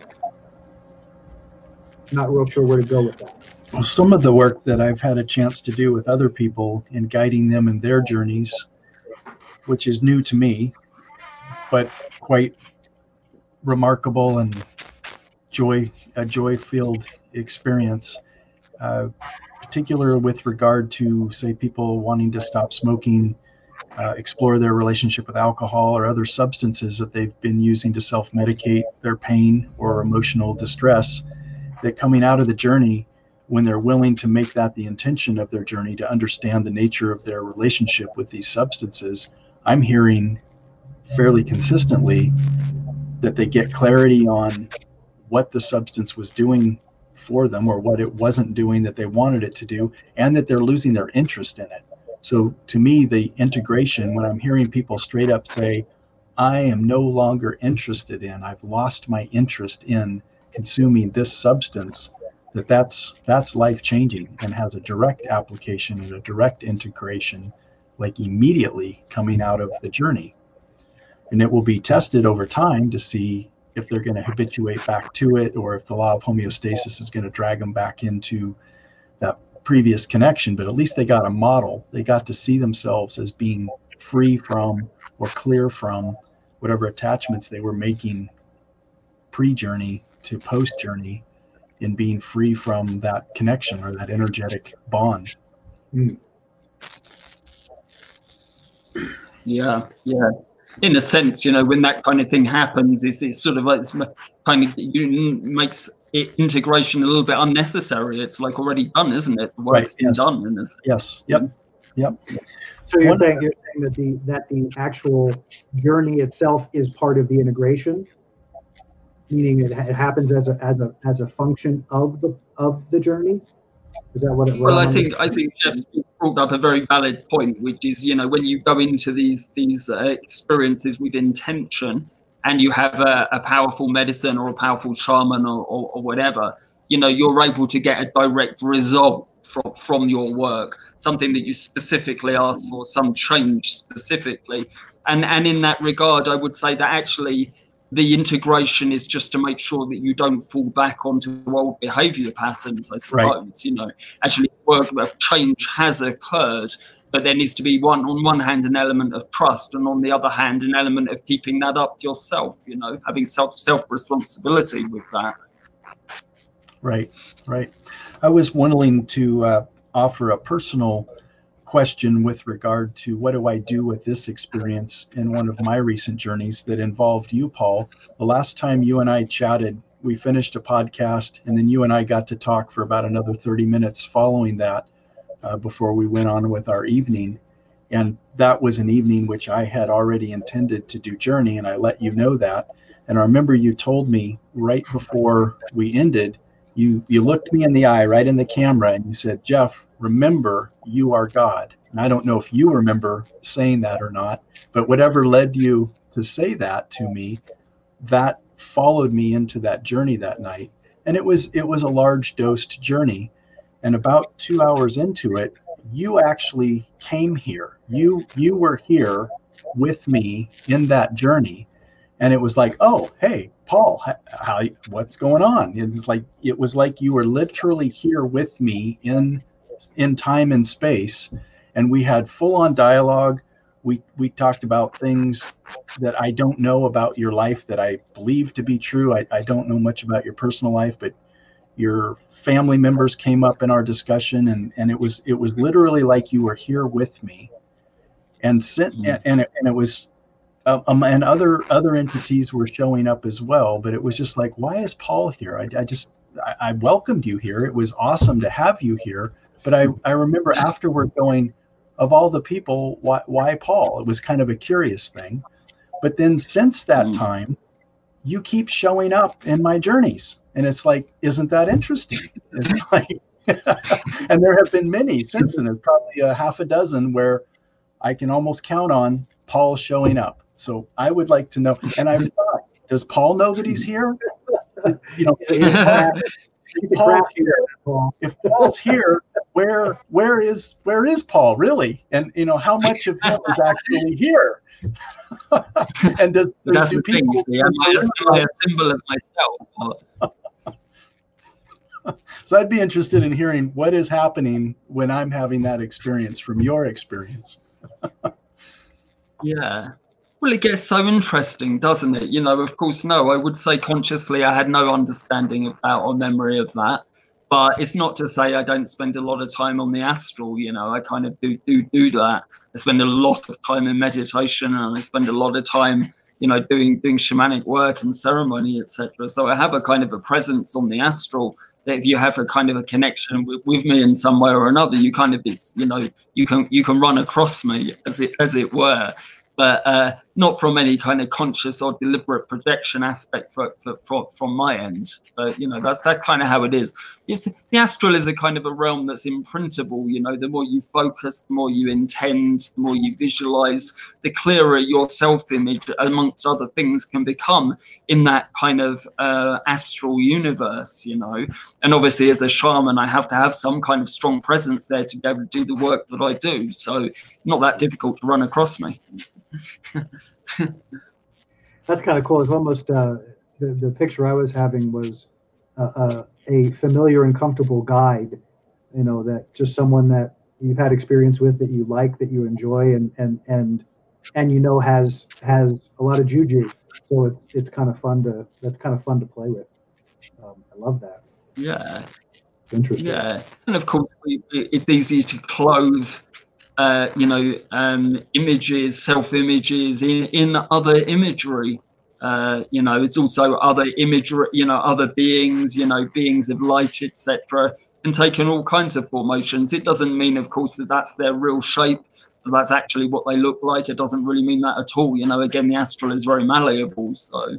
not real sure where to go with that. Well, some of the work that I've had a chance to do with other people in guiding them in their journeys, which is new to me, but quite remarkable and joy, a joy-filled experience. Uh, particular with regard to, say, people wanting to stop smoking, uh, explore their relationship with alcohol or other substances that they've been using to self-medicate their pain or emotional distress, that coming out of the journey, when they're willing to make that the intention of their journey, to understand the nature of their relationship with these substances, I'm hearing fairly consistently that they get clarity on what the substance was doing for them or what it wasn't doing that they wanted it to do, and that they're losing their interest in it. So to me, the integration, when I'm hearing people straight up say, I am no longer interested in, I've lost my interest in consuming this substance, that that's that's life-changing and has a direct application and a direct integration, like immediately coming out of the journey. And it will be tested over time to see if they're going to habituate back to it, or if the law of homeostasis is going to drag them back into that previous connection. But at least they got a model. They got to see themselves as being free from or clear from whatever attachments they were making pre-journey to post-journey, in being free from that connection or that energetic bond. Mm. Yeah, yeah. In a sense, you know, when that kind of thing happens, it's, it's sort of like, it's kind of, you makes it, integration a little bit unnecessary. It's like already done, isn't it? The work's Right, been yes. done. In this. Yes. Yep. Yep. So you're One- saying you're saying that the that the actual journey itself is part of the integration, meaning it, it happens as a as a as a function of the of the journey. Is that what it? What Well, I'm I think I understanding? think Jeff's brought up a very valid point, which is, you know, when you go into these these uh, experiences with intention, and you have a, a powerful medicine or a powerful shaman or, or, or whatever, you know, you're able to get a direct result from from your work, something that you specifically asked for, some change specifically, and and in that regard, I would say that actually the integration is just to make sure that you don't fall back onto old behavior patterns, I suppose. Right. You know, actually work of change has occurred, but there needs to be one, on one hand, an element of trust, and on the other hand, an element of keeping that up yourself, you know, having self self responsibility with that. Right, right. I was willing to uh, offer a personal question with regard to what do I do with this experience in one of my recent journeys that involved you, Paul. The last time you and I chatted, we finished a podcast, and then you and I got to talk for about another thirty minutes following that uh, before we went on with our evening. And that was an evening which I had already intended to do journey, and I let you know that. And I remember you told me right before we ended, you you looked me in the eye, right in the camera, and you said, Jeff, remember, you are God. And I don't know if you remember saying that or not, but whatever led you to say that to me, that followed me into that journey that night. And it was it was a large dosed journey. And about two hours into it, you actually came here. You you were here with me in that journey. And it was like, oh, hey, Paul, how, how what's going on? It was like it was like you were literally here with me in in time and space, and we had full-on dialogue. We we talked about things that I don't know about your life that I believe to be true. I, I don't know much about your personal life, but your family members came up in our discussion, and, and it was it was literally like you were here with me, and sit, mm-hmm. and it, and it was. Um, and other other entities were showing up as well, but it was just like, why is Paul here? I, I just I, I welcomed you here. It was awesome to have you here. But I, I remember afterward going, of all the people, why why Paul? It was kind of a curious thing. But then since that mm. time, you keep showing up in my journeys, and it's like, isn't that interesting? It's like, and there have been many since then. There's probably a half a dozen where I can almost count on Paul showing up. So I would like to know, and I thought, does Paul know that he's here? You know, if, Paul, if Paul's here, if Paul's here, where where is where is Paul really? And you know, how much of him is actually here? And does that's do the thing? You see, am I, am I a symbol of myself? So I'd be interested in hearing what is happening when I'm having that experience from your experience. Yeah. Well, it gets so interesting, doesn't it? You know, of course, no, I would say consciously I had no understanding about or memory of that. But it's not to say I don't spend a lot of time on the astral, you know, I kind of do do do that. I spend a lot of time in meditation, and I spend a lot of time, you know, doing doing shamanic work and ceremony, et cetera. So I have a kind of a presence on the astral that if you have a kind of a connection with, with me in some way or another, you kind of be, you know, you can you can run across me as it as it were. But uh, not from any kind of conscious or deliberate projection aspect for, for, for, from my end. But, you know, that's that kind of how it is. It's, the astral is a kind of a realm that's imprintable. You know, the more you focus, the more you intend, the more you visualize, the clearer your self-image, amongst other things, can become in that kind of uh, astral universe, you know. And obviously, as a shaman, I have to have some kind of strong presence there to be able to do the work that I do. So not that difficult to run across me. That's kind of cool. It's almost uh, the the picture I was having was uh, uh, a familiar and comfortable guide. You know, that just someone that you've had experience with, that you like, that you enjoy, and and and and you know has has a lot of juju. So it's it's kind of fun to that's kind of fun to play with. Um, I love that. Yeah, it's interesting. Yeah, and of course we, it's easy to clothe. Uh, you know, um, images, self-images in, in other imagery. Uh, you know, it's also other imagery, you know, other beings, you know, beings of light, et cetera, can take on all kinds of formations. It doesn't mean, of course, that that's their real shape, that that's actually what they look like. It doesn't really mean that at all. You know, again, the astral is very malleable, so.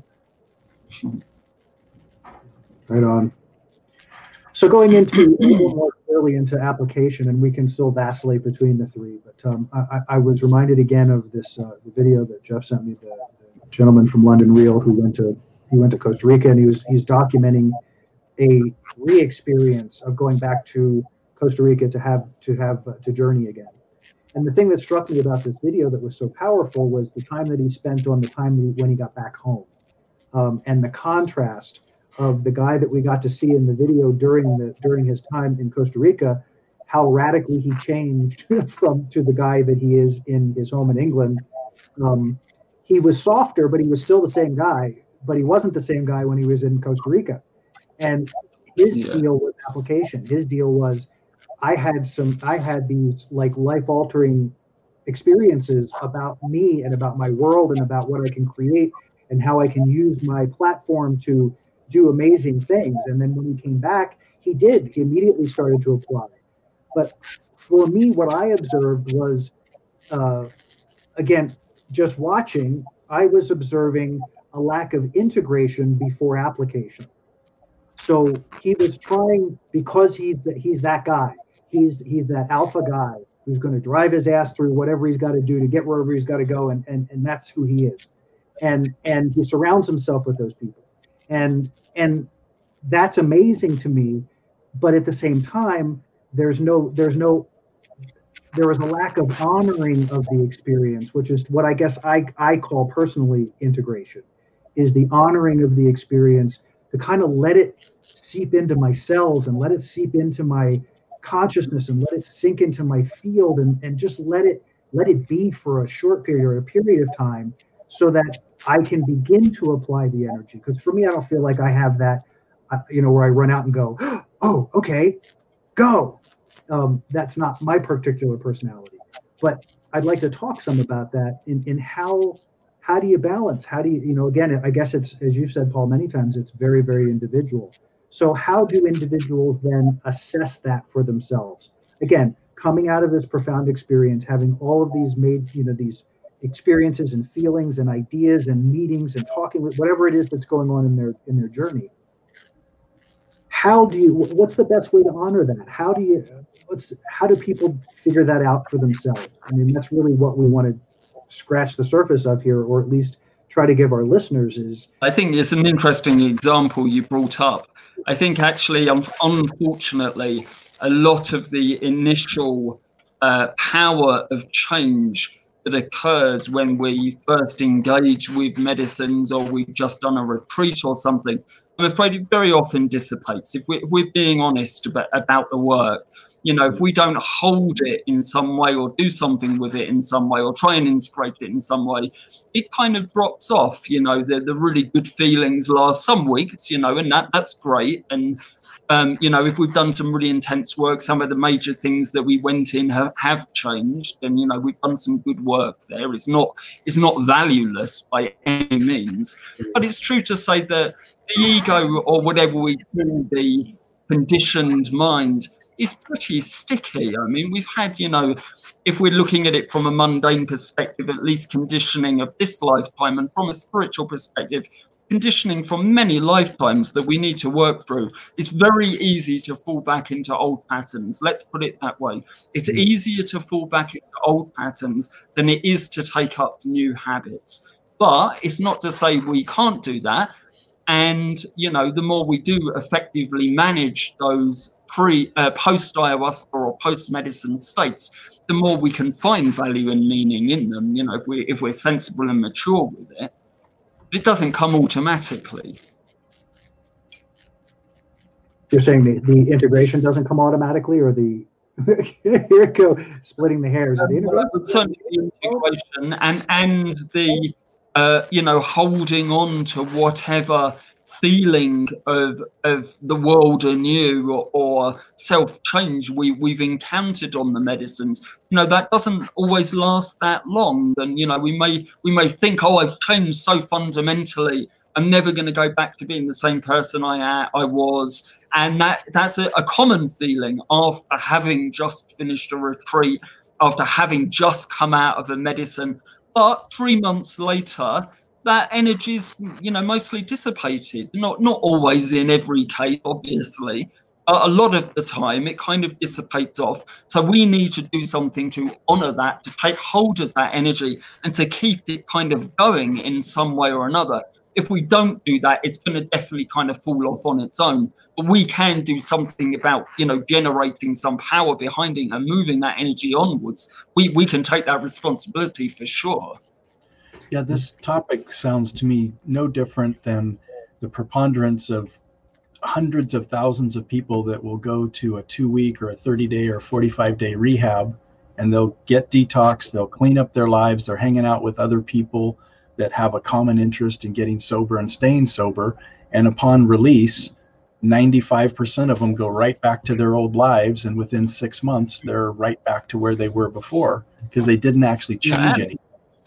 Right on. So going into a little more clearly into application, and we can still vacillate between the three, but um, I, I was reminded again of this uh, the video that Jeff sent me, the, the gentleman from London Real who went to he went to Costa Rica, and he was he's documenting a re-experience of going back to Costa Rica to have to have uh, to journey again. And the thing that struck me about this video that was so powerful was the time that he spent on the time that he, when he got back home, um, and the contrast of the guy that we got to see in the video during the during his time in Costa Rica, how radically he changed from to the guy that he is in his home in England. Um, he was softer, but he was still the same guy. But he wasn't the same guy when he was in Costa Rica. And his yeah. deal was application. His deal was, I had some, I had these like life-altering experiences about me and about my world and about what I can create and how I can use my platform to do amazing things. And then when he came back, he did. He immediately started to apply. But for me, what I observed was, uh, again, just watching, I was observing a lack of integration before application. So he was trying, because he's the, he's that guy. He's he's that alpha guy who's going to drive his ass through whatever he's got to do to get wherever he's got to go, and, and and that's who he is. And and he surrounds himself with those people. And and that's amazing to me, but at the same time, there's no there's no there is a lack of honoring of the experience, which is what I guess I, I call personally integration, is the honoring of the experience, to kind of let it seep into my cells and let it seep into my consciousness and let it sink into my field, and, and just let it let it be for a short period or a period of time, so that I can begin to apply the energy. Because for me, I don't feel like I have that, uh, you know, where I run out and go, oh, okay, go. Um, that's not my particular personality. But I'd like to talk some about that in, in how how do you balance? How do you, you know, again, I guess it's, as you've said, Paul, many times, it's very, very individual. So how do individuals then assess that for themselves? Again, coming out of this profound experience, having all of these made, you know, these experiences and feelings and ideas and meetings and talking with whatever it is that's going on in their in their journey. How do you, what's the best way to honor that? How do you, what's, how do people figure that out for themselves? I mean, that's really what we want to scratch the surface of here, or at least try to give our listeners is. I think it's an interesting example you brought up. I think actually, um, unfortunately, a lot of the initial uh, power of change that occurs when we first engage with medicines, or we've just done a retreat or something, I'm afraid it very often dissipates. If, we, if we're being honest about, about the work, you know, if we don't hold it in some way or do something with it in some way or try and integrate it in some way, it kind of drops off. You know, the, the really good feelings last some weeks, you know, and that that's great. And, um, you know, if we've done some really intense work, some of the major things that we went in have, have changed, and, you know, we've done some good work there. It's not, it's not valueless by any means. But it's true to say that the ego, or whatever we call the conditioned mind, is pretty sticky. I mean, we've had, you know, if we're looking at it from a mundane perspective, at least conditioning of this lifetime, and from a spiritual perspective, conditioning from many lifetimes that we need to work through. It's very easy to fall back into old patterns. Let's put it that way. It's easier to fall back into old patterns than it is to take up new habits. But it's not to say we can't do that. And, you know, the more we do effectively manage those pre, uh, post-ayahuasca or post-medicine states, the more we can find value and meaning in them, you know, if, we, if we're sensible and mature with it. But it doesn't come automatically. You're saying the, the integration doesn't come automatically, or the, here we go, splitting the hairs. Um, The well, certainly the integration and, and the, uh, you know, holding on to whatever feeling of of the world anew, or, or self-change we, we've encountered on the medicines, you know, that doesn't always last that long. And, you know, we may we may think, oh, I've changed so fundamentally, I'm never going to go back to being the same person I I was. And that that's a, a common feeling after having just finished a retreat, after having just come out of a medicine. But three months later, that energy is, you know, mostly dissipated. Not not always in every case, obviously. Uh, a lot of the time, it kind of dissipates off. So we need to do something to honour that, to take hold of that energy, and to keep it kind of going in some way or another. If we don't do that, it's going to definitely kind of fall off on its own. But we can do something about, you know, generating some power behind it and moving that energy onwards. We we can take that responsibility for sure. Yeah, this topic sounds to me no different than the preponderance of hundreds of thousands of people that will go to a two-week or a thirty-day or forty-five-day rehab, and they'll get detox, they'll clean up their lives, they're hanging out with other people that have a common interest in getting sober and staying sober, and upon release, ninety-five percent of them go right back to their old lives, and within six months, they're right back to where they were before, because they didn't actually change Yeah. anything.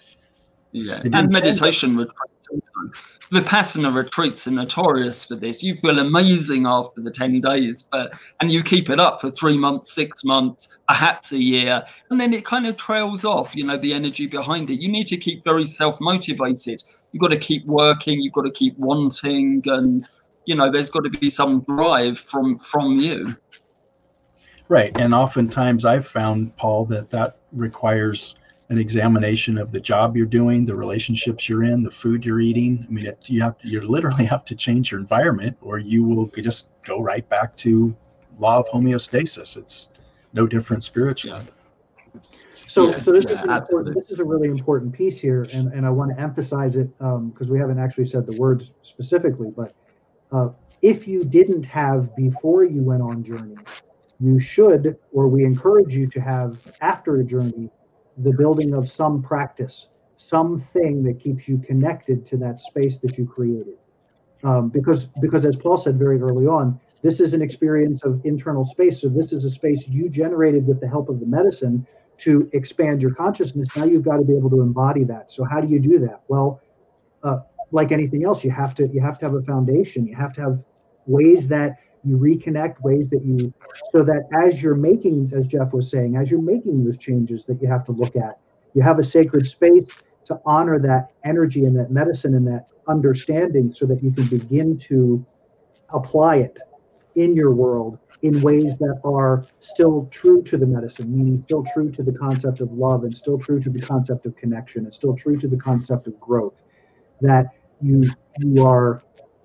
Yeah, It and didn't change. meditation retreats also. Vipassana retreats are notorious for this. You feel amazing after the ten days, but and you keep it up for three months, six months, perhaps a year, and then it kind of trails off, you know, the energy behind it. You need to keep very self-motivated. You've got to keep working, you've got to keep wanting, and, you know, there's got to be some drive from from you. Right. And oftentimes I've found, Paul, that that requires an examination of the job you're doing, the relationships you're in, the food you're eating. I mean, it, you have to, you literally have to change your environment, or you will just go right back to law of homeostasis. It's no different spiritually. Yeah. So, Yeah, so this, yeah, is an important, this is a really important piece here, and, and I want to emphasize it because um, we haven't actually said the words specifically, but uh, if you didn't have before you went on journey, you should, or we encourage you to have after a journey, the building of some practice, something that keeps you connected to that space that you created. Um, because, because as Paul said very early on, this is an experience of internal space. So this is a space you generated with the help of the medicine to expand your consciousness. Now you've got to be able to embody that. So how do you do that? Well, uh, like anything else, you have to you have to have a foundation. You have to have ways that you reconnect, ways that you, so that as you're making, as Jeff was saying, as you're making those changes that you have to look at, you have a sacred space to honor that energy and that medicine and that understanding so that you can begin to apply it in your world in ways that are still true to the medicine, meaning still true to the concept of love and still true to the concept of connection and still true to the concept of growth, that you you are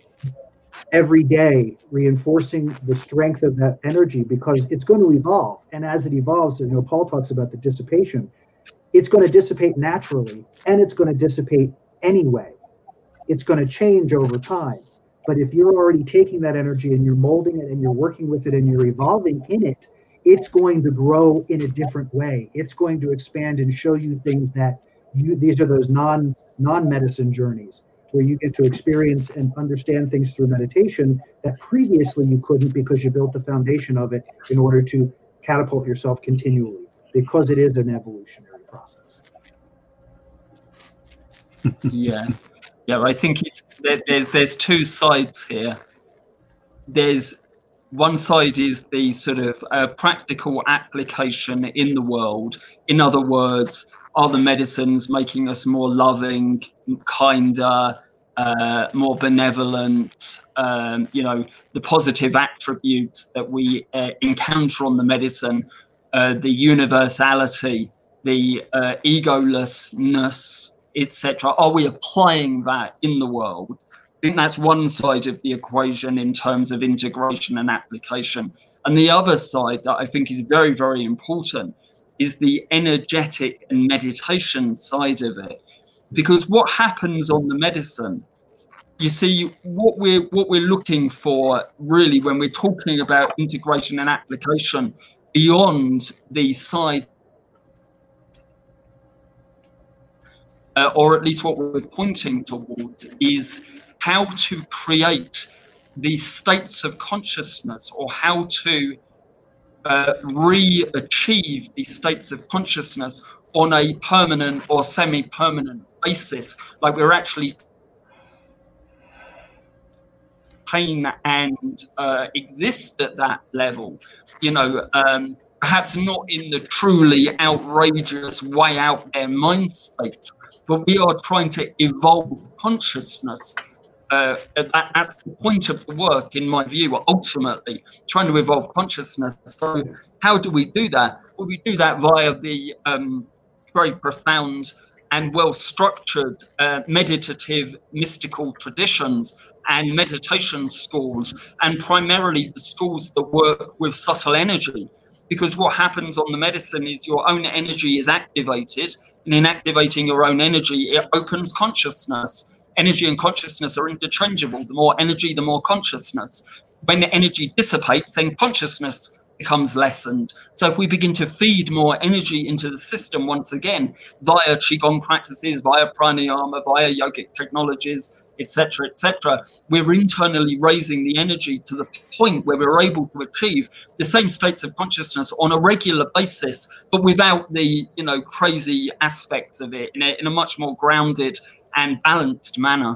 every day reinforcing the strength of that energy, because it's going to evolve. And as it evolves, you know, Paul talks about the dissipation. It's going to dissipate naturally, and it's going to dissipate anyway. It's going to change over time. But if you're already taking that energy and you're molding it and you're working with it and you're evolving in it, it's going to grow in a different way. It's going to expand and show you things that you, these are those non, non-medicine journeys where you get to experience and understand things through meditation that previously you couldn't, because you built the foundation of it in order to catapult yourself continually, because it is an evolutionary process. Yeah. Yeah, I think it's there, there's there's two sides here. There's one side is the sort of uh, practical application in the world. In other words, are the medicines making us more loving, kinder, uh, more benevolent? Um, you know, the positive attributes that we uh, encounter on the medicine, uh, the universality, the uh, egolessness, et cetera. Are we applying that in the world? I think that's one side of the equation in terms of integration and application. And the other side that I think is very, very important is the energetic and meditation side of it. Because what happens on the medicine, you see, what we're what we're looking for really when we're talking about integration and application beyond the side, uh, or at least what we're pointing towards, is how to create these states of consciousness, or how to uh, re-achieve these states of consciousness on a permanent or semi-permanent basis, like we're actually pain and uh, exist at that level, you know, um, perhaps not in the truly outrageous, way out there mind state, but we are trying to evolve consciousness. Uh, that, that's the point of the work, in my view, ultimately, trying to evolve consciousness. So how do we do that? Well, we do that via the um, very profound and well-structured uh, meditative mystical traditions and meditation schools, and primarily the schools that work with subtle energy. Because what happens on the medicine is your own energy is activated, and in activating your own energy, it opens consciousness. Energy and consciousness are interchangeable. The more energy, the more consciousness. When the energy dissipates, then consciousness becomes lessened. So if we begin to feed more energy into the system once again, via Qigong practices, via pranayama, via yogic technologies, et cetera, et cetera, we're internally raising the energy to the point where we're able to achieve the same states of consciousness on a regular basis, but without the, you know, crazy aspects of it, in a, in a much more grounded and balanced manner.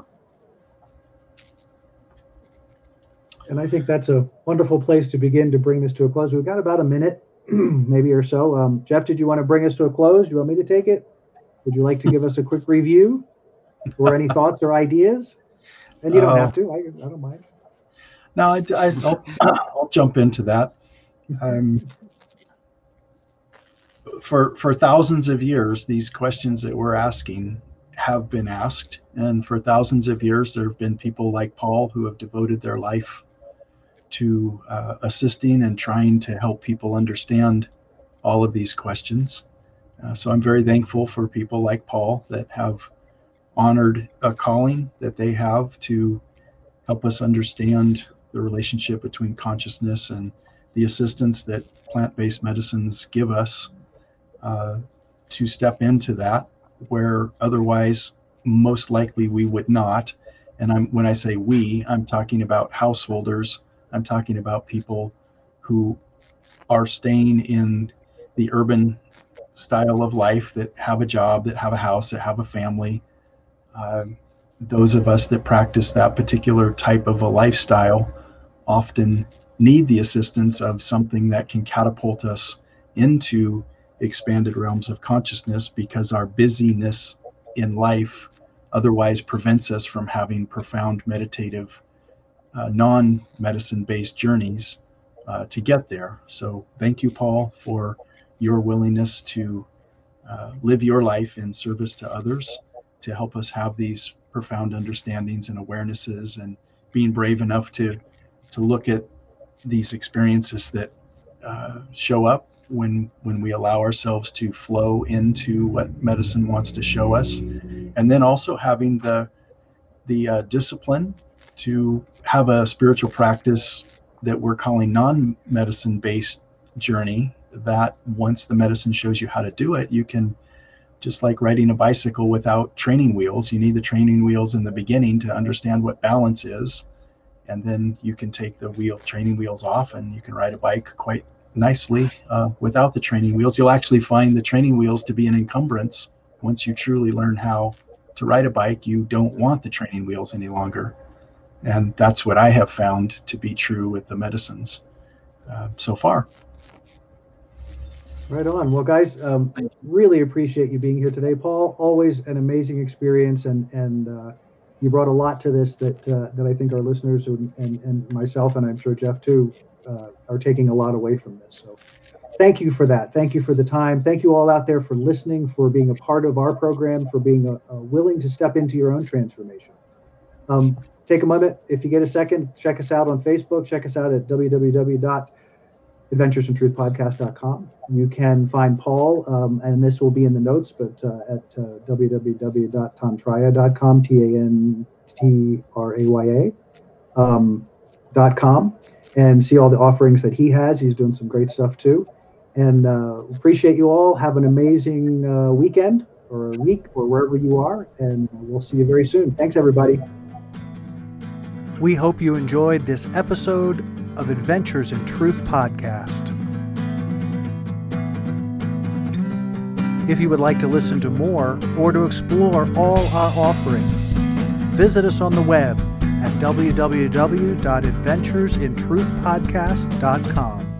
And I think that's a wonderful place to begin to bring this to a close. We've got about a minute, maybe or so. Um, Jeff, did you want to bring us to a close? You want me to take it? Would you like to give us a quick review, or any thoughts or ideas? And you don't uh, have to. I, I don't mind. No, I, I, I'll, I'll jump into that. Um, for for thousands of years, these questions that we're asking have been asked, and for thousands of years, there have been people like Paul who have devoted their life to uh, assisting and trying to help people understand all of these questions. Uh, so I'm very thankful for people like Paul that have honored a calling that they have to help us understand the relationship between consciousness and the assistance that plant-based medicines give us uh, to step into that, where otherwise most likely we would not. And I'm when I say we, I'm talking about householders. I'm talking about people who are staying in the urban style of life, that have a job, that have a house, that have a family. Uh, those of us that practice that particular type of a lifestyle often need the assistance of something that can catapult us into expanded realms of consciousness, because our busyness in life otherwise prevents us from having profound meditative, uh, non-medicine based journeys uh, to get there. So thank you, Paul, for your willingness to uh, live your life in service to others, to help us have these profound understandings and awarenesses, and being brave enough to to look at these experiences that uh, show up when when we allow ourselves to flow into what medicine wants to show us, and then also having the the uh, discipline to have a spiritual practice that we're calling non-medicine based journey, that once the medicine shows you how to do it, you can, just like riding a bicycle without training wheels, you need the training wheels in the beginning to understand what balance is, and then you can take the wheel training wheels off and you can ride a bike quite nicely uh, without the training wheels. You'll actually find the training wheels to be an encumbrance. Once you truly learn how to ride a bike, you don't want the training wheels any longer. And that's what I have found to be true with the medicines uh, so far. Right on. Well, guys, um, really appreciate you being here today, Paul. Always an amazing experience, and and uh, you brought a lot to this that uh, that I think our listeners and, and and myself, and I'm sure Jeff too, uh, are taking a lot away from this. So, thank you for that. Thank you for the time. Thank you all out there for listening, for being a part of our program, for being a, a willing to step into your own transformation. Um, take a moment, if you get a second, check us out on Facebook. Check us out at w w w dot adventures in truth podcast dot com. You can find Paul, um, and this will be in the notes, but uh, at uh, w w w dot tantraya dot com, T A N T R A Y A, um, dot com, and see all the offerings that he has. He's doing some great stuff too. And uh, appreciate you all. Have an amazing uh, weekend or a week or wherever you are, and we'll see you very soon. Thanks, everybody. We hope you enjoyed this episode of Adventures in Truth podcast. If you would like to listen to more or to explore all our offerings, visit us on the web at w w w dot adventures in truth podcast dot com.